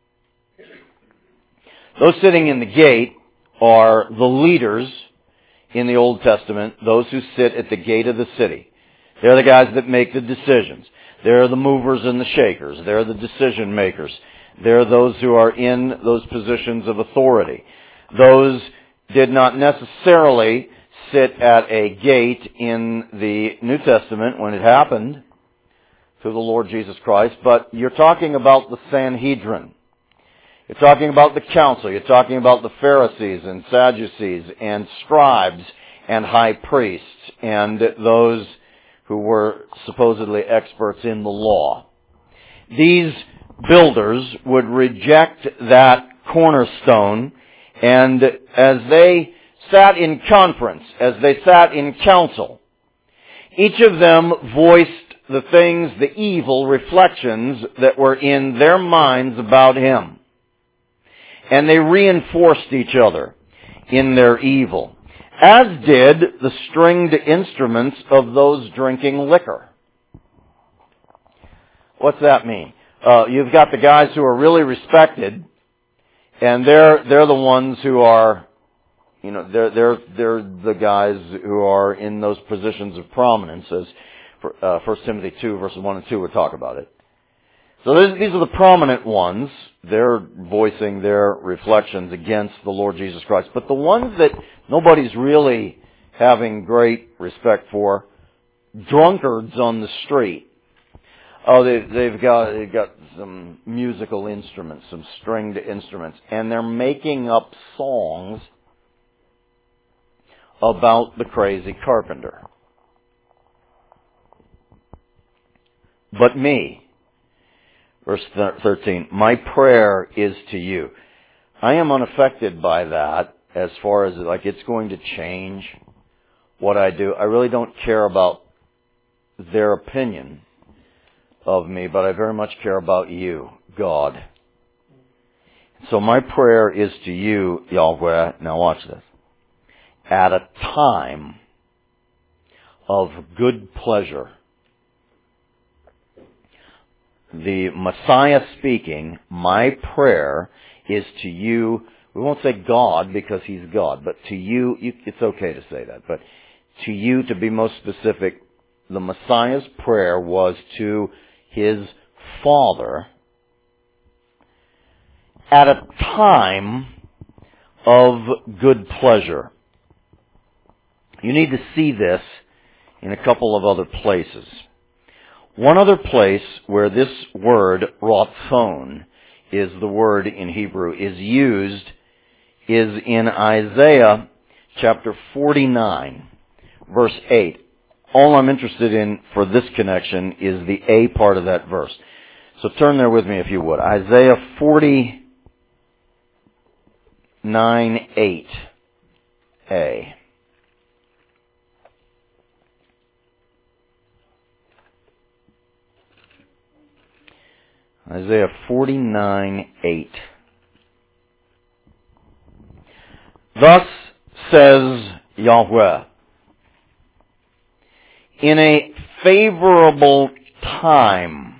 Those sitting in the gate are the leaders in the Old Testament, those who sit at the gate of the city. They're the guys that make the decisions. They're the movers and the shakers. They're the decision makers. They're those who are in those positions of authority. Those did not necessarily sit at a gate in the New Testament when it happened to the Lord Jesus Christ, but you're talking about the Sanhedrin. You're talking about the council. You're talking about the Pharisees and Sadducees and scribes and high priests and those who were supposedly experts in the law. These builders would reject that cornerstone, and as they sat in conference, as they sat in council, each of them voiced the things, the evil reflections that were in their minds about him. And they reinforced each other in their evil, as did the stringed instruments of those drinking liquor. What's that mean? You've got the guys who are really respected, and they're the ones who are, they're the guys who are in those positions of prominence, as 1 Timothy 2, verses 1 and 2 would talk about it. So these are the prominent ones. They're voicing their reflections against the Lord Jesus Christ. But the ones that nobody's really having great respect for, drunkards on the street. Oh, they've got some musical instruments, some stringed instruments, and they're making up songs about the crazy carpenter. But me, verse 13, my prayer is to you. I am unaffected by that as far as it's going to change what I do. I really don't care about their opinion of me, but I very much care about you, God. So my prayer is to you, Yahweh, now watch this, at a time of good pleasure. The Messiah speaking, my prayer is to you. We won't say God because He's God, but to you, it's okay to say that, but to you, to be most specific, the Messiah's prayer was to His Father at a time of good pleasure. You need to see this in a couple of other places. One other place where this word, ratzon, is the word in Hebrew, is used, is in Isaiah chapter 49, verse 8. All I'm interested in for this connection is the A part of that verse. So turn there with me if you would. Isaiah 49:8a. Isaiah 49:8. Thus says Yahweh, in a favorable time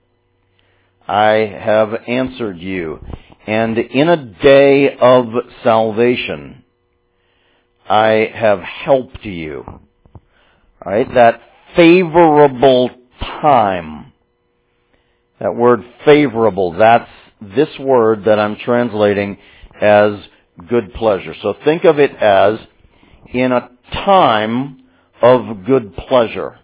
I have answered you, and in a day of salvation I have helped you. All right, that favorable time. That word favorable, that's this word that I'm translating as good pleasure. So think of it as in a time of good pleasure.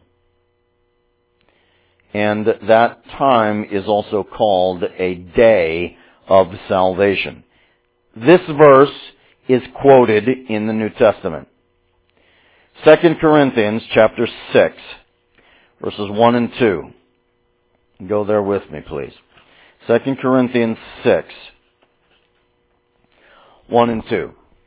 And that time is also called a day of salvation. This verse is quoted in the New Testament. 2 Corinthians chapter 6, verses 1 and 2. Go there with me, please. 2 Corinthians 6, 1 and 2.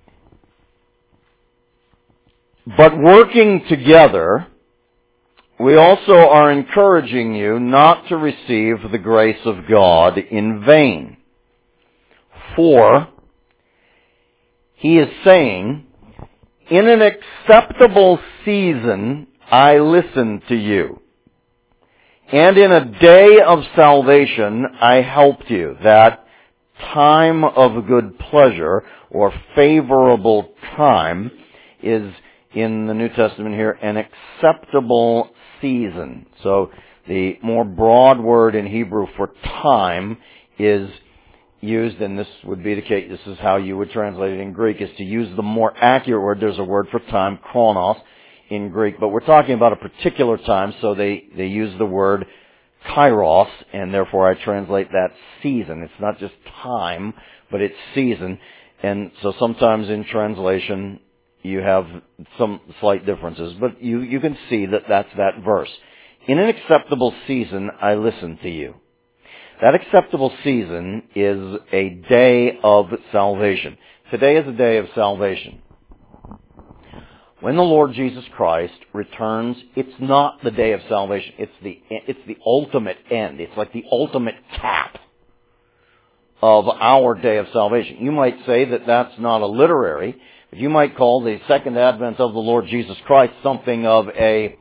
But working together, we also are encouraging you not to receive the grace of God in vain. For, he is saying, in an acceptable season I listened to you, and in a day of salvation I helped you. That time of good pleasure, or favorable time, is in the New Testament here an acceptable season. So the more broad word in Hebrew for time is used, and this would be the case, this is how you would translate it in Greek, is to use the more accurate word. There's a word for time, chronos, in Greek, but we're talking about a particular time, so they use the word kairos, and therefore I translate that season. It's not just time, but it's season. And so sometimes in translation you have some slight differences, but you can see that that's that verse. In an acceptable season I listen to you. That acceptable season is a day of salvation. Today is a day of salvation. When the Lord Jesus Christ returns, it's not the day of salvation. It's the ultimate end. It's like the ultimate cap of our day of salvation. You might say that that's not a literary, but you might call the second advent of the Lord Jesus Christ something of a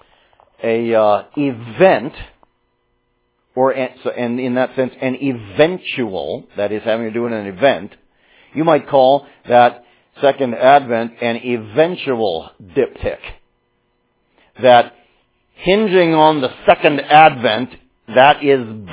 event, and in that sense, an eventual, that is having to do with an event. You might call that second advent an eventual diptych. That hinging on the second advent, that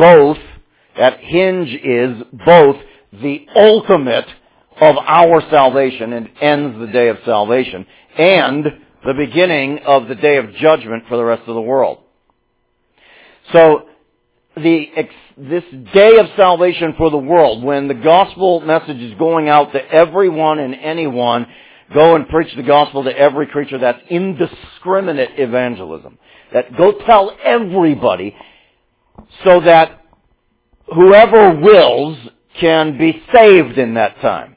hinge is both the ultimate of our salvation and ends the day of salvation, and the beginning of the day of judgment for the rest of the world. So, this day of salvation for the world, when the gospel message is going out to everyone and anyone, go and preach the gospel to every creature, that's indiscriminate evangelism. That go tell everybody so that whoever wills can be saved in that time.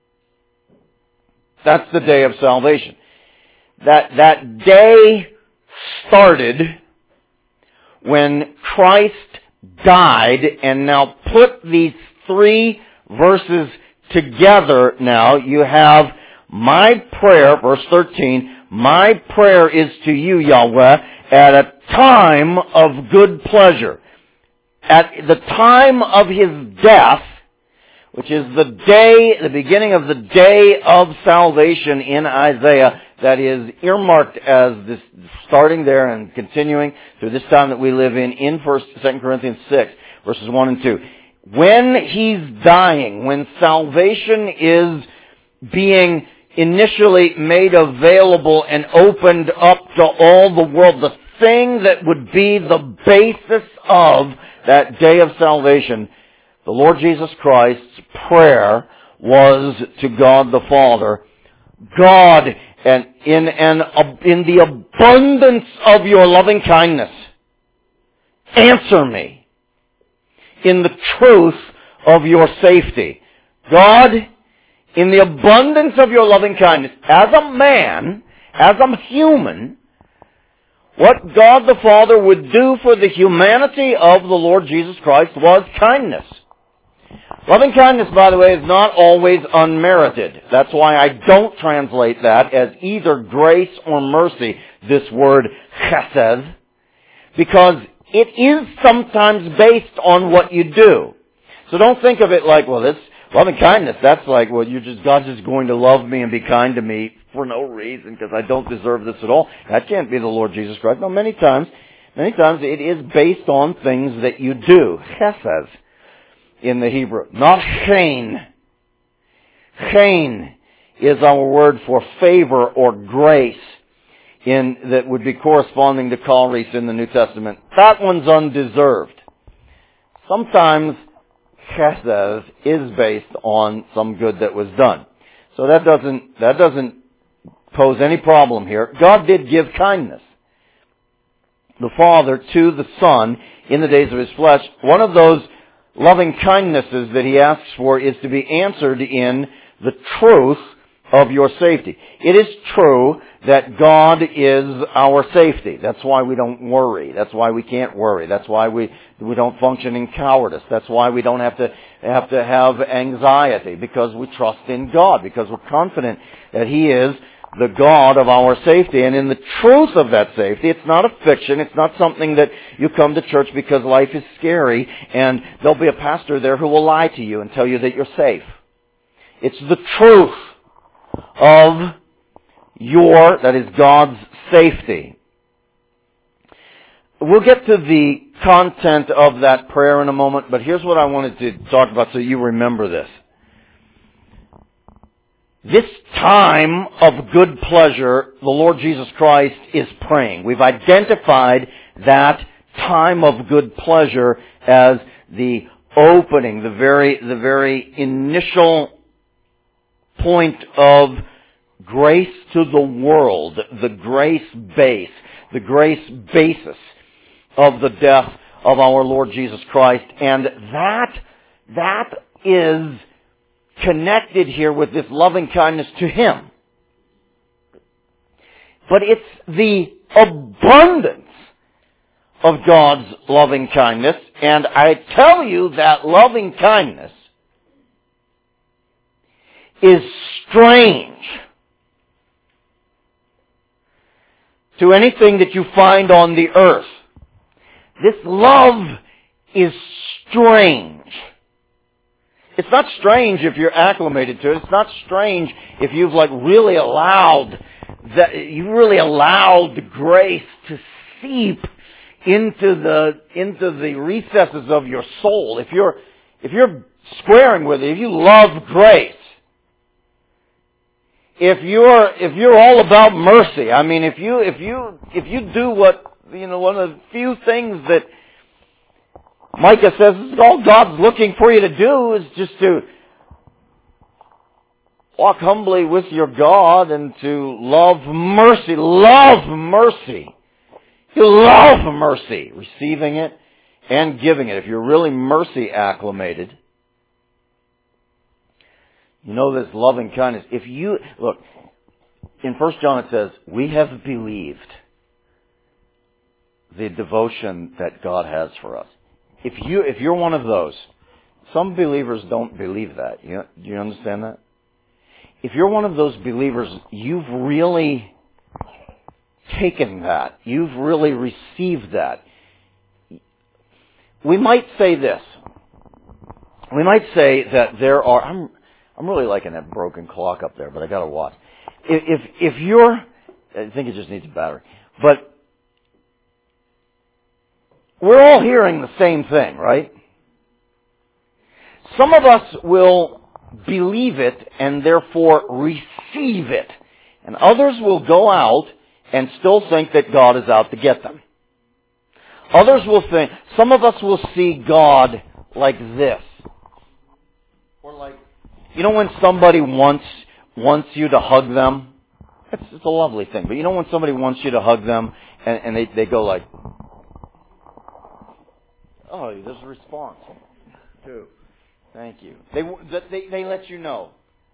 That's the day of salvation. That day started when Christ died, and now put these three verses together now. You have my prayer, verse 13, my prayer is to you, Yahweh, at a time of good pleasure. At the time of his death, which is the beginning of the day of salvation in Isaiah, that is earmarked as this, starting there and continuing through this time that we live in 2 Corinthians 6, verses 1 and 2. When he's dying, when salvation is being initially made available and opened up to all the world, the thing that would be the basis of that day of salvation, the Lord Jesus Christ's prayer was to God the Father, God, and in the abundance of your loving kindness, answer me. in the truth of your safety. God, in the abundance of your loving kindness, as a man, as a human, what God the Father would do for the humanity of the Lord Jesus Christ was kindness. Loving kindness, by the way, is not always unmerited. That's why I don't translate that as either grace or mercy, this word chesed, because it is sometimes based on what you do. So don't think of it like, well, this loving kindness, that's like, well, God's just going to love me and be kind to me for no reason because I don't deserve this at all. That can't be the Lord Jesus Christ. No, many times it is based on things that you do. Chesed in the Hebrew. Not chen. Chen is our word for favor or grace that would be corresponding to charis in the New Testament. That one's undeserved. Sometimes chesed is based on some good that was done. So that doesn't pose any problem here. God did give kindness. The Father to the Son in the days of His flesh. One of those loving kindnesses that He asks for is to be answered in the truth of your safety. It is true that God is our safety. That's why we don't worry. That's why we can't worry. That's why we don't function in cowardice. That's why we don't have to have anxiety, because we trust in God, because we're confident that He is the God of our safety. And in the truth of that safety, it's not a fiction. It's not something that you come to church because life is scary and there'll be a pastor there who will lie to you and tell you that you're safe. It's the truth of that is God's safety. We'll get to the content of that prayer in a moment, but here's what I wanted to talk about so you remember this. This time of good pleasure, the Lord Jesus Christ is praying. We've identified that time of good pleasure as the opening, the very initial point of grace to the world, the grace base, the grace basis of the death of our Lord Jesus Christ. And that is connected here with this loving kindness to Him. But it's the abundance of God's loving kindness, and I tell you that loving kindness is strange to anything that you find on the earth. This love is strange. It's not strange if you're acclimated to it. It's not strange if you've really allowed the grace to seep into the recesses of your soul. If you're squaring with it, if you love grace, if you're all about mercy, I mean, if you do what, one of the few things that Micah says this is all God's looking for you to do is just to walk humbly with your God and to love mercy. Love mercy. You love mercy, receiving it and giving it. If you're really mercy acclimated, you know this loving kindness. Look, in 1 John it says, we have believed the devotion that God has for us. If you're one of those, some believers don't believe that. Do you understand that? If you're one of those believers, you've really taken that. You've really received that. We might say this. We might say that there are, I'm really liking that broken clock up there, but I gotta watch. If you're, I think it just needs a battery. But we're all hearing the same thing, right? Some of us will believe it and therefore receive it. And others will go out and still think that God is out to get them. Others will think, some of us will see God like this. Or like, when somebody wants you to hug them? It's a lovely thing. But when somebody wants you to hug them and they go like, oh, there's a response. 2. Thank you. They let you know.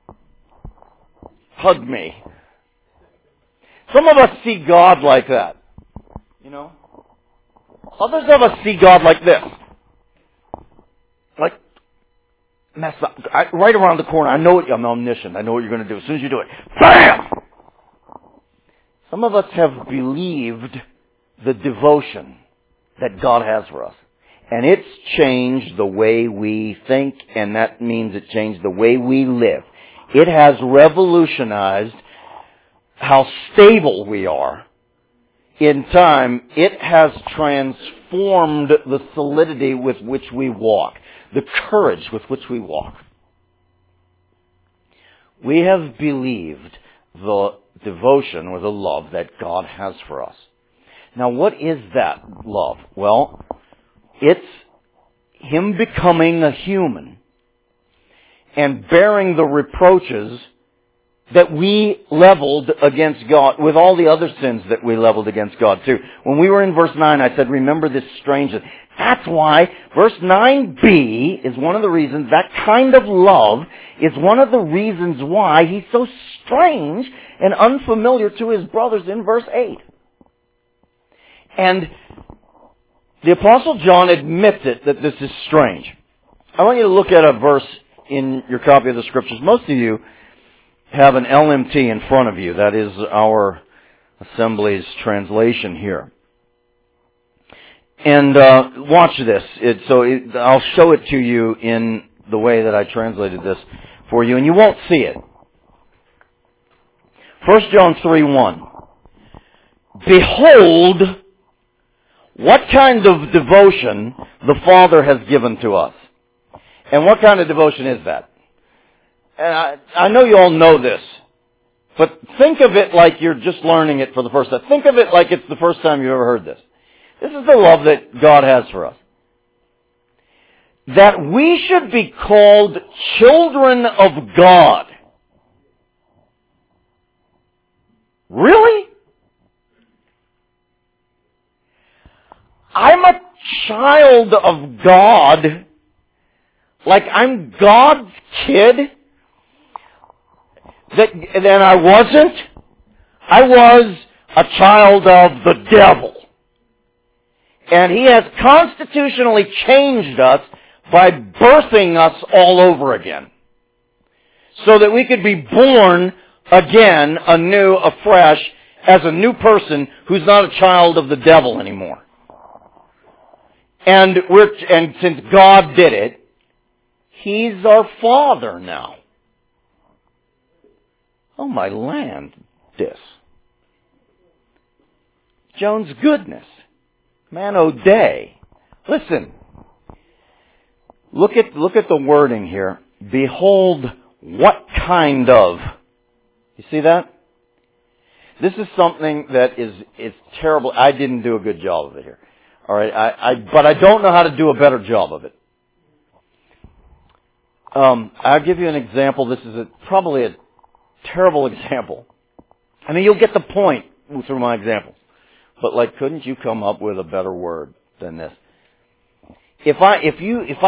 Hug me. Some of us see God like that. You know? Others of us see God like this. Like, mess up. Right around the corner. I know I'm omniscient. I know what you're going to do. As soon as you do it, BAM! Some of us have believed the devotion that God has for us. And it's changed the way we think, and that means it changed the way we live. It has revolutionized how stable we are. In time, it has transformed the solidity with which we walk, the courage with which we walk. We have believed the devotion or the love that God has for us. Now, what is that love? Well, it's Him becoming a human and bearing the reproaches that we leveled against God, with all the other sins that we leveled against God too. When we were in verse 9, I said, remember this strangeness. That's why verse 9b is one of the reasons, that kind of love is one of the reasons why He's so strange and unfamiliar to His brothers in verse 8. And the Apostle John admits it, that this is strange. I want you to look at a verse in your copy of the Scriptures. Most of you have an LMT in front of you. That is our Assembly's translation here. And watch this. I'll show it to you in the way that I translated this for you, and you won't see it. 1 John 3:1. Behold, what kind of devotion the Father has given to us. And what kind of devotion is that? And I know you all know this, but think of it like you're just learning it for the first time. Think of it like it's the first time you've ever heard this. This is the love that God has for us. That we should be called children of God. Really? I'm a child of God, like I'm God's kid? Then I wasn't. I was a child of the devil. And He has constitutionally changed us by birthing us all over again. So that we could be born again, anew, afresh, as a new person who's not a child of the devil anymore. And since God did it, He's our Father now. Oh, my land, this. Joan's goodness. Man O'Day. Listen. Look at the wording here. Behold, what kind of. You see that? This is something that is terrible. I didn't do a good job of it here. All right, but I don't know how to do a better job of it. I'll give you an example. This is probably a terrible example. I mean, you'll get the point through my examples. But couldn't you come up with a better word than this? If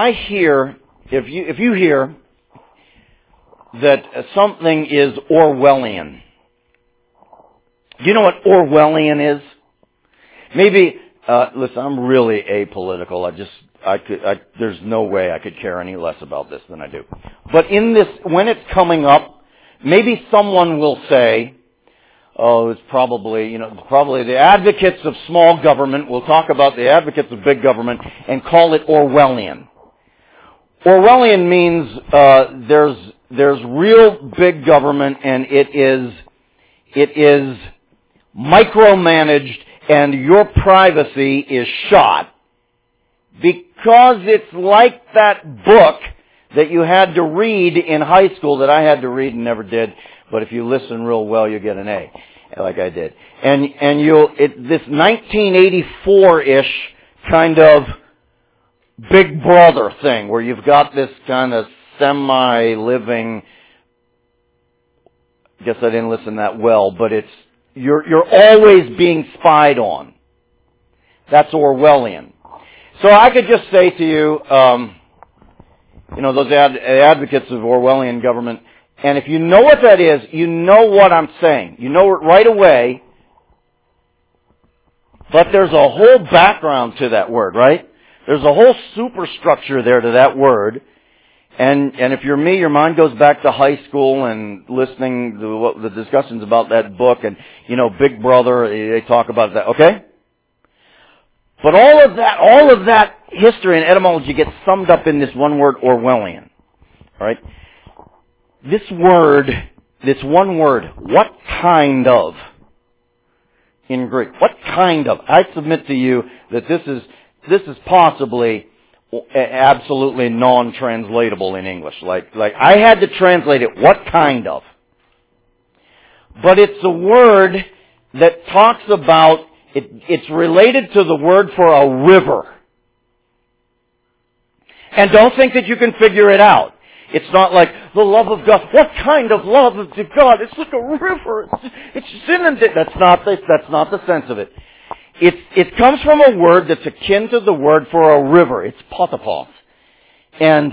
you hear that something is Orwellian, do you know what Orwellian is? Maybe, listen, I'm really apolitical. There's no way I could care any less about this than I do. But when it's coming up, maybe someone will say, it's probably the advocates of small government will talk about the advocates of big government and call it Orwellian. Orwellian means there's real big government, and it is micromanaged, and your privacy is shot because it's like that book that you had to read in high school that I had to read and never did. But if you listen real well, you get an A, like I did. And this 1984-ish kind of Big Brother thing where you've got this kind of semi-living. I guess I didn't listen that well, but you're always being spied on. That's Orwellian. So I could just say to you, You know, those advocates of Orwellian government. And if you know what that is, you know what I'm saying. You know it right away. But there's a whole background to that word, right? There's a whole superstructure there to that word. And if you're me, your mind goes back to high school and listening to the discussions about that book and, you know, Big Brother, they talk about that, okay? But all of that history and etymology gets summed up in this one word, Orwellian. Alright? This one word, what kind of? In Greek. What kind of? I submit to you that this is possibly absolutely non-translatable in English. Like I had to translate it, what kind of? But it's a word that talks about, it's related to the word for a river. And don't think that you can figure it out. It's not like the love of God. What kind of love of God? It's like a river. It's inundated. That's not the sense of it. It comes from a word that's akin to the word for a river. It's potapos. And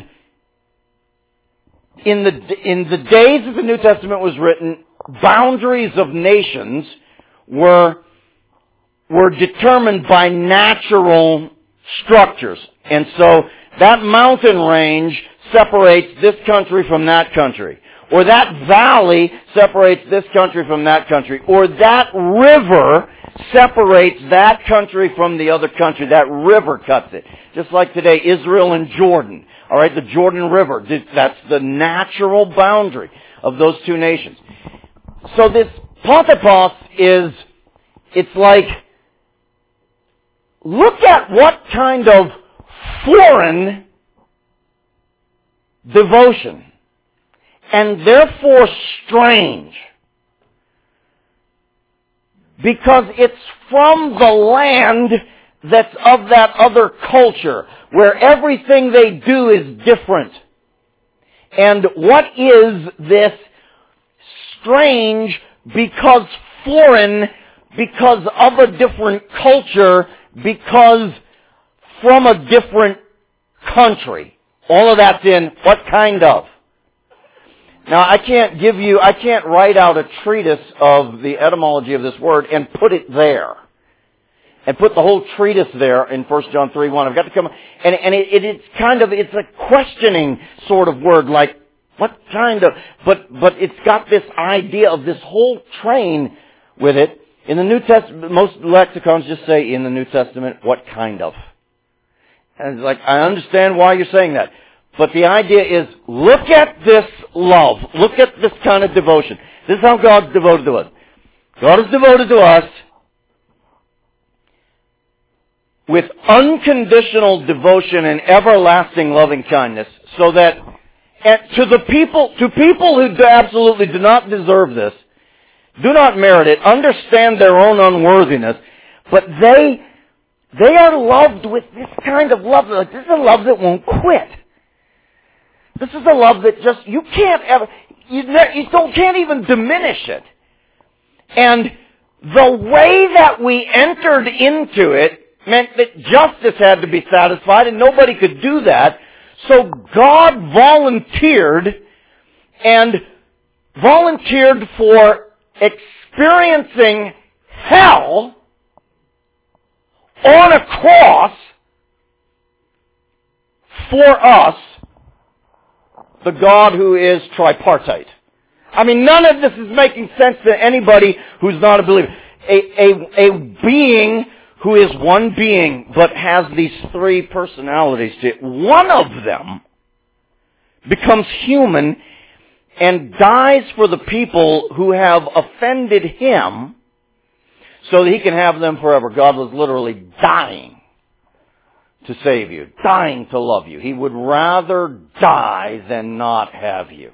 in the days that the New Testament was written, boundaries of nations were determined by natural structures. And so that mountain range separates this country from that country. Or that valley separates this country from that country. Or that river separates that country from the other country. That river cuts it. Just like today, Israel and Jordan. Alright, the Jordan River. That's the natural boundary of those two nations. So this potapos it's like, look at what kind of foreign devotion, and therefore strange, because it's from the land that's of that other culture, where everything they do is different. And what is this strange, because foreign, because of a different culture, because from a different country? All of that's in what kind of. Now, I can't write out a treatise of the etymology of this word and put it there. And put the whole treatise there in 1 John 3:1. I've got to come, and it's a questioning sort of word, like, what kind of, but it's got this idea of this whole train with it. In the New Testament, most lexicons just say in the New Testament, what kind of. And it's like, I understand why you're saying that. But the idea is, look at this love. Look at this kind of devotion. This is how God's devoted to us. God is devoted to us with unconditional devotion and everlasting loving kindness, so that to people who absolutely do not deserve this, do not merit it, understand their own unworthiness, but they are loved with this kind of love. Like, this is a love that won't quit. This is a love that just, you can't ever, can't even diminish it. And the way that we entered into it meant that justice had to be satisfied, and nobody could do that. So God volunteered for experiencing hell on a cross for us, the God who is tripartite. I mean, none of this is making sense to anybody who's not a believer. A being who is one being, but has these three personalities to it. One of them becomes human and dies for the people who have offended Him, so that He can have them forever. God was literally dying to save you, dying to love you. He would rather die than not have you.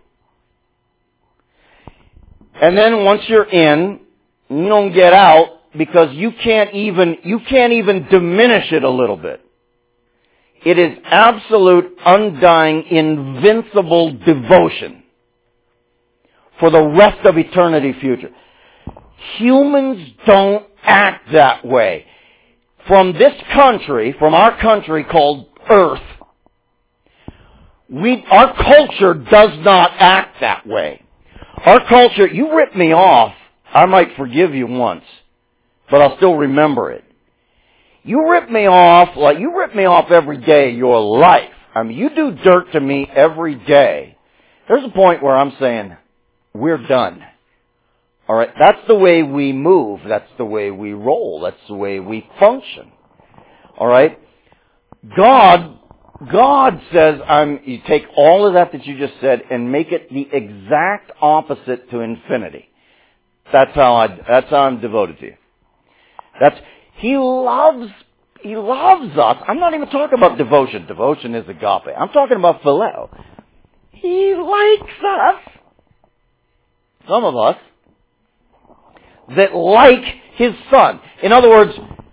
And then once you're in, you don't get out, because you can't even diminish it a little bit. It is absolute, undying, invincible devotion for the rest of eternity future. Humans don't act that way. From this country, from our country called Earth, Our culture does not act that way. Our culture, you rip me off, I might forgive you once, but I'll still remember it. You rip me off every day of your life. I mean, you do dirt to me every day. There's a point where I'm saying, we're done. Alright, that's the way we move, that's the way we roll, that's the way we function. Alright? God says, you take all of that you just said and make it the exact opposite to infinity. That's how I'm devoted to you. He loves us. I'm not even talking about devotion. Devotion is agape. I'm talking about phileo. He likes us. Some of us that like His Son. In other words,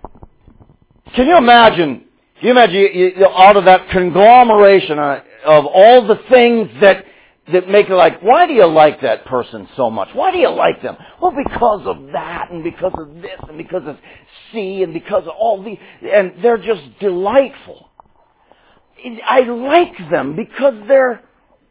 can you imagine out of that conglomeration of all the things that make it like, why do you like that person so much? Why do you like them? Well, because of that, and because of this, and because of C, and because of all these, and they're just delightful. I like them because they're...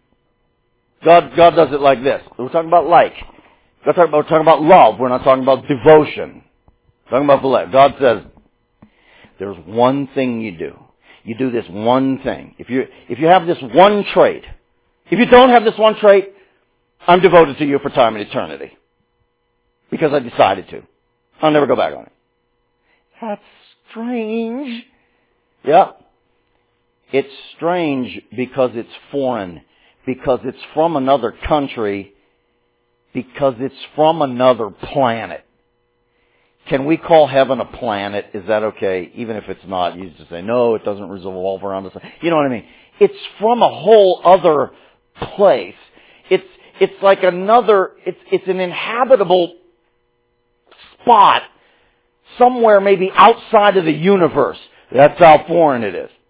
God does it like this. We're talking about like. We're talking about love. We're not talking about devotion. We're talking about love. God says, there's one thing you do. You do this one thing. If you have this one trait, if you don't have this one trait, I'm devoted to you for time and eternity. Because I decided to. I'll never go back on it. That's strange. Yeah. It's strange because it's foreign. Because it's from another country. Because it's from another planet. Can we call heaven a planet? Is that okay? Even if it's not, you just say, no, it doesn't revolve around the sun. You know what I mean? It's from a whole other place. It's like another, it's an inhabitable spot somewhere maybe outside of the universe. That's how foreign it is.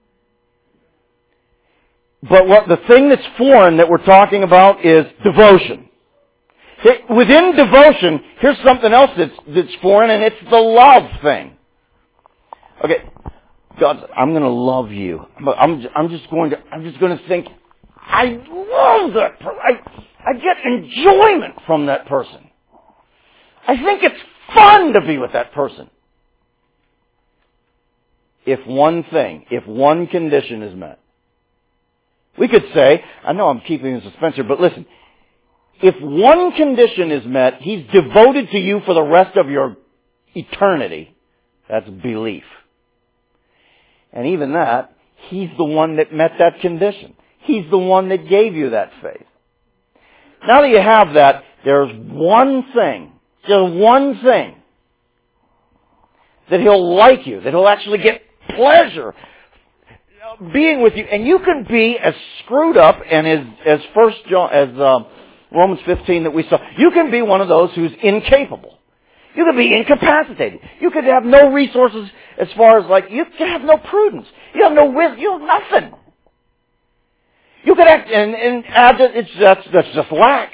But the thing that's foreign that we're talking about is devotion. Within devotion, here's something else that's foreign, and it's the love thing. Okay, God, I'm going to love you. I'm just going to think, I love that person. I get enjoyment from that person. I think it's fun to be with that person. If one condition is met. We could say, I know I'm keeping in suspense here, but listen, if one condition is met, He's devoted to you for the rest of your eternity. That's belief. And even that, He's the one that met that condition. He's the one that gave you that faith. Now that you have that, there's one thing, just one thing, that He'll like you, that He'll actually get pleasure being with you. And you can be as screwed up and as Romans 15 that we saw. You can be one of those who's incapable. You could be incapacitated. You could have no resources as far as you could have no prudence. You have no wisdom. You have nothing. You could act and add that that's just lack.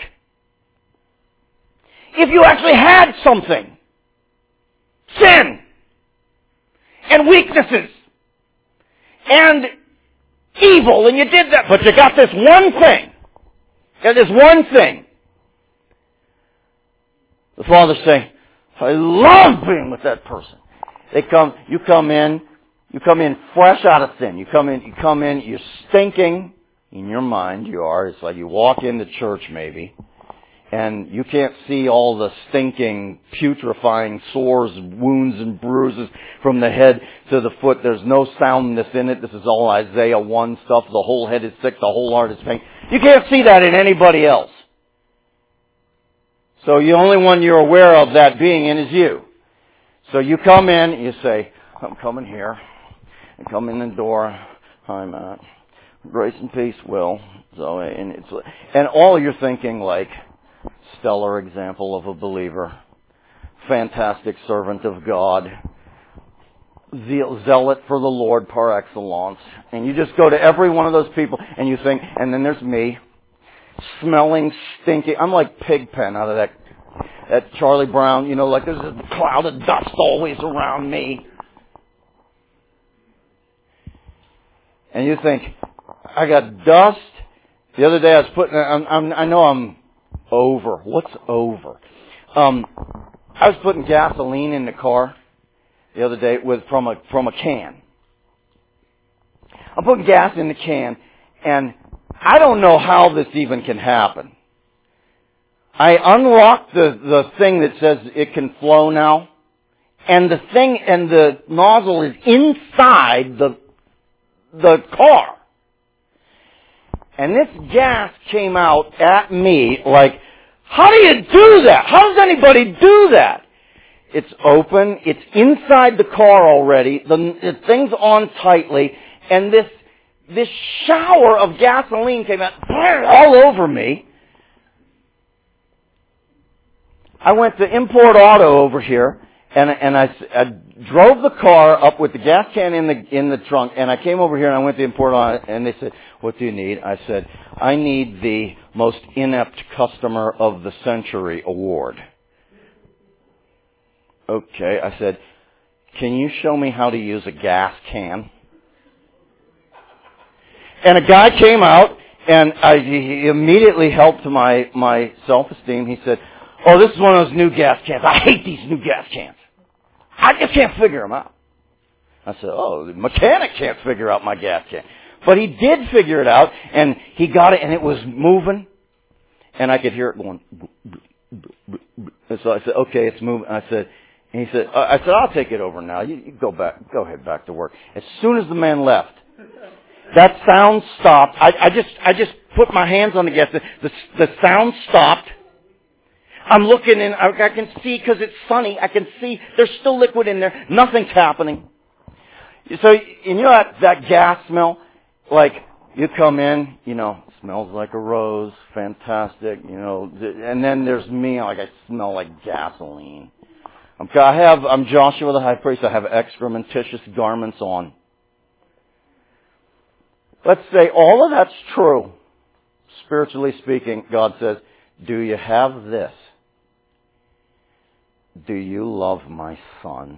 If you actually had something, sin, and weaknesses, and evil, and you did that, but you got this one thing. There's one thing. The Father's saying, I love being with that person. You come in fresh out of sin. You come in, you're stinking. In your mind, you are. It's like you walk into church maybe, and you can't see all the stinking, putrefying sores, wounds, and bruises from the head to the foot. There's no soundness in it. This is all Isaiah 1 stuff. The whole head is sick, the whole heart is faint. You can't see that in anybody else. So the only one you're aware of that being in is you. So you come in, you say, I'm coming here. And come in the door. Hi, Matt. Grace and peace, Will. Zoe. And all you're thinking stellar example of a believer. Fantastic servant of God. Zealot for the Lord par excellence. And you just go to every one of those people and you think, and then there's me. Smelling, stinking. I'm like Pigpen out of that Charlie Brown, there's a cloud of dust always around me. And you think, I got dust The other day I was putting, I know I'm over. What's over? I was putting gasoline in the car the other day from a can. I'm putting gas in the can, and I don't know how this even can happen. I unlocked the thing that says it can flow now, and the nozzle is inside the car. And this gas came out at me like, how do you do that? How does anybody do that? It's open, it's inside the car already, the thing's on tightly, and this shower of gasoline came out all over me. I went to Import Auto over here, and I drove the car up with the gas can in the trunk, and I came over here and I went to Import Auto, and they said, "What do you need?" I said, "I need the most inept customer of the century award." Okay, I said, "Can you show me how to use a gas can?" And a guy came out, and he immediately helped my self-esteem. He said, "Oh, this is one of those new gas cans. I hate these new gas cans. I just can't figure them out." I said, "Oh, the mechanic can't figure out my gas can." But he did figure it out, and he got it, and it was moving, and I could hear it going. And so I said, "Okay, it's moving." And he said, "I'll take it over now. You go ahead back to work." As soon as the man left, that sound stopped. I just put my hands on the gas. The sound stopped. I'm looking and I can see, because it's sunny, I can see there's still liquid in there. Nothing's happening. So, you know that gas smell? Like, you come in, smells like a rose, fantastic, and then there's me, like I smell like gasoline. I'm Joshua the high priest. I have excrementitious garments on. Let's say all of that's true. Spiritually speaking, God says, do you have this? Do you love my son?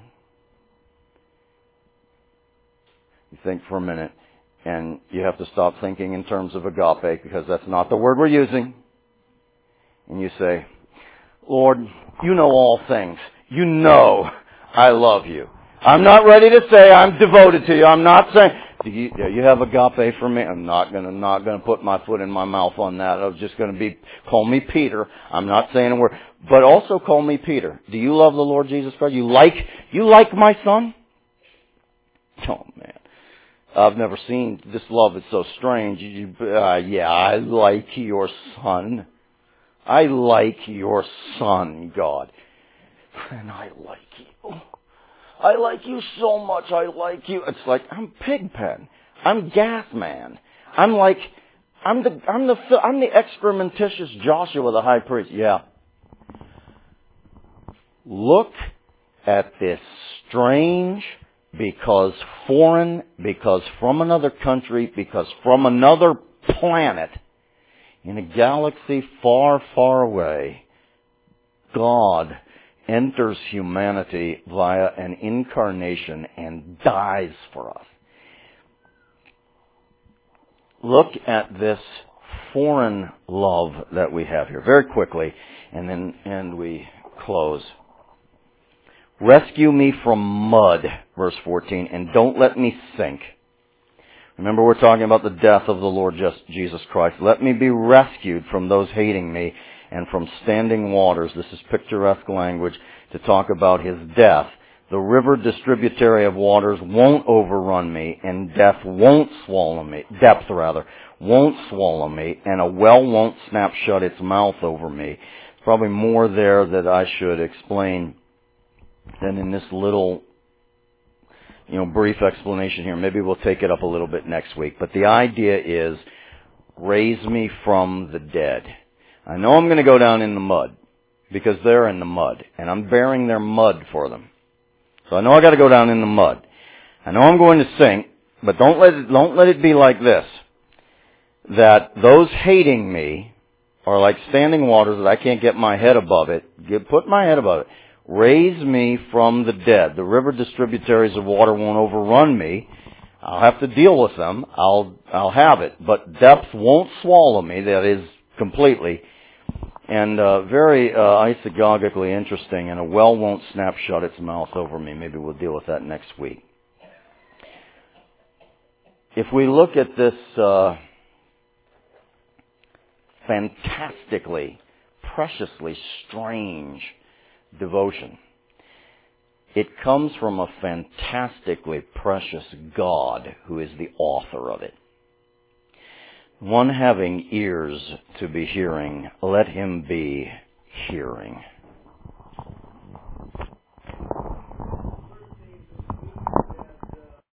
You think for a minute, and you have to stop thinking in terms of agape, because that's not the word we're using. And you say, "Lord, you know all things. You know I love you. I'm not ready to say I'm devoted to you. I'm not saying, do you have agape for me? I'm not gonna put my foot in my mouth on that. I'm just gonna call me Peter. I'm not saying a word, but also call me Peter. Do you love the Lord Jesus Christ? You like my son? Oh man, I've never seen this love. It's so strange. Yeah, I like your son. I like your son, God. And I like you. I like you so much. I like you. It's like I'm Pigpen. I'm Gas Man. I'm the excrementitious Joshua the high priest. Yeah. Look at this strange, because foreign, because from another country, because from another planet, in a galaxy far, far away, God enters humanity via an incarnation and dies for us. Look at this foreign love that we have here, very quickly, and we close. Rescue me from mud, verse 14, and don't let me sink. Remember, we're talking about the death of the Lord Jesus Christ. Let me be rescued from those hating me and from standing waters. This is picturesque language to talk about his death. The river distributary of waters won't overrun me, and depth won't swallow me, and a well won't snap shut its mouth over me. There's probably more there that I should explain than in this little, brief explanation here. Maybe we'll take it up a little bit next week. But the idea is, raise me from the dead. I know I'm going to go down in the mud, because they're in the mud, and I'm bearing their mud for them. So I know I got to go down in the mud. I know I'm going to sink, but don't let it be like this, that those hating me are like standing waters that I can't get my head above it. Put my head above it. Raise me from the dead. The river distributaries of water won't overrun me. I'll have to deal with them. I'll have it. But depth won't swallow me, that is, completely. And very isogogically interesting, and a well won't snap shut its mouth over me. Maybe we'll deal with that next week. If we look at this fantastically, preciously strange devotion, it comes from a fantastically precious God who is the author of it. One having ears to be hearing, let him be hearing.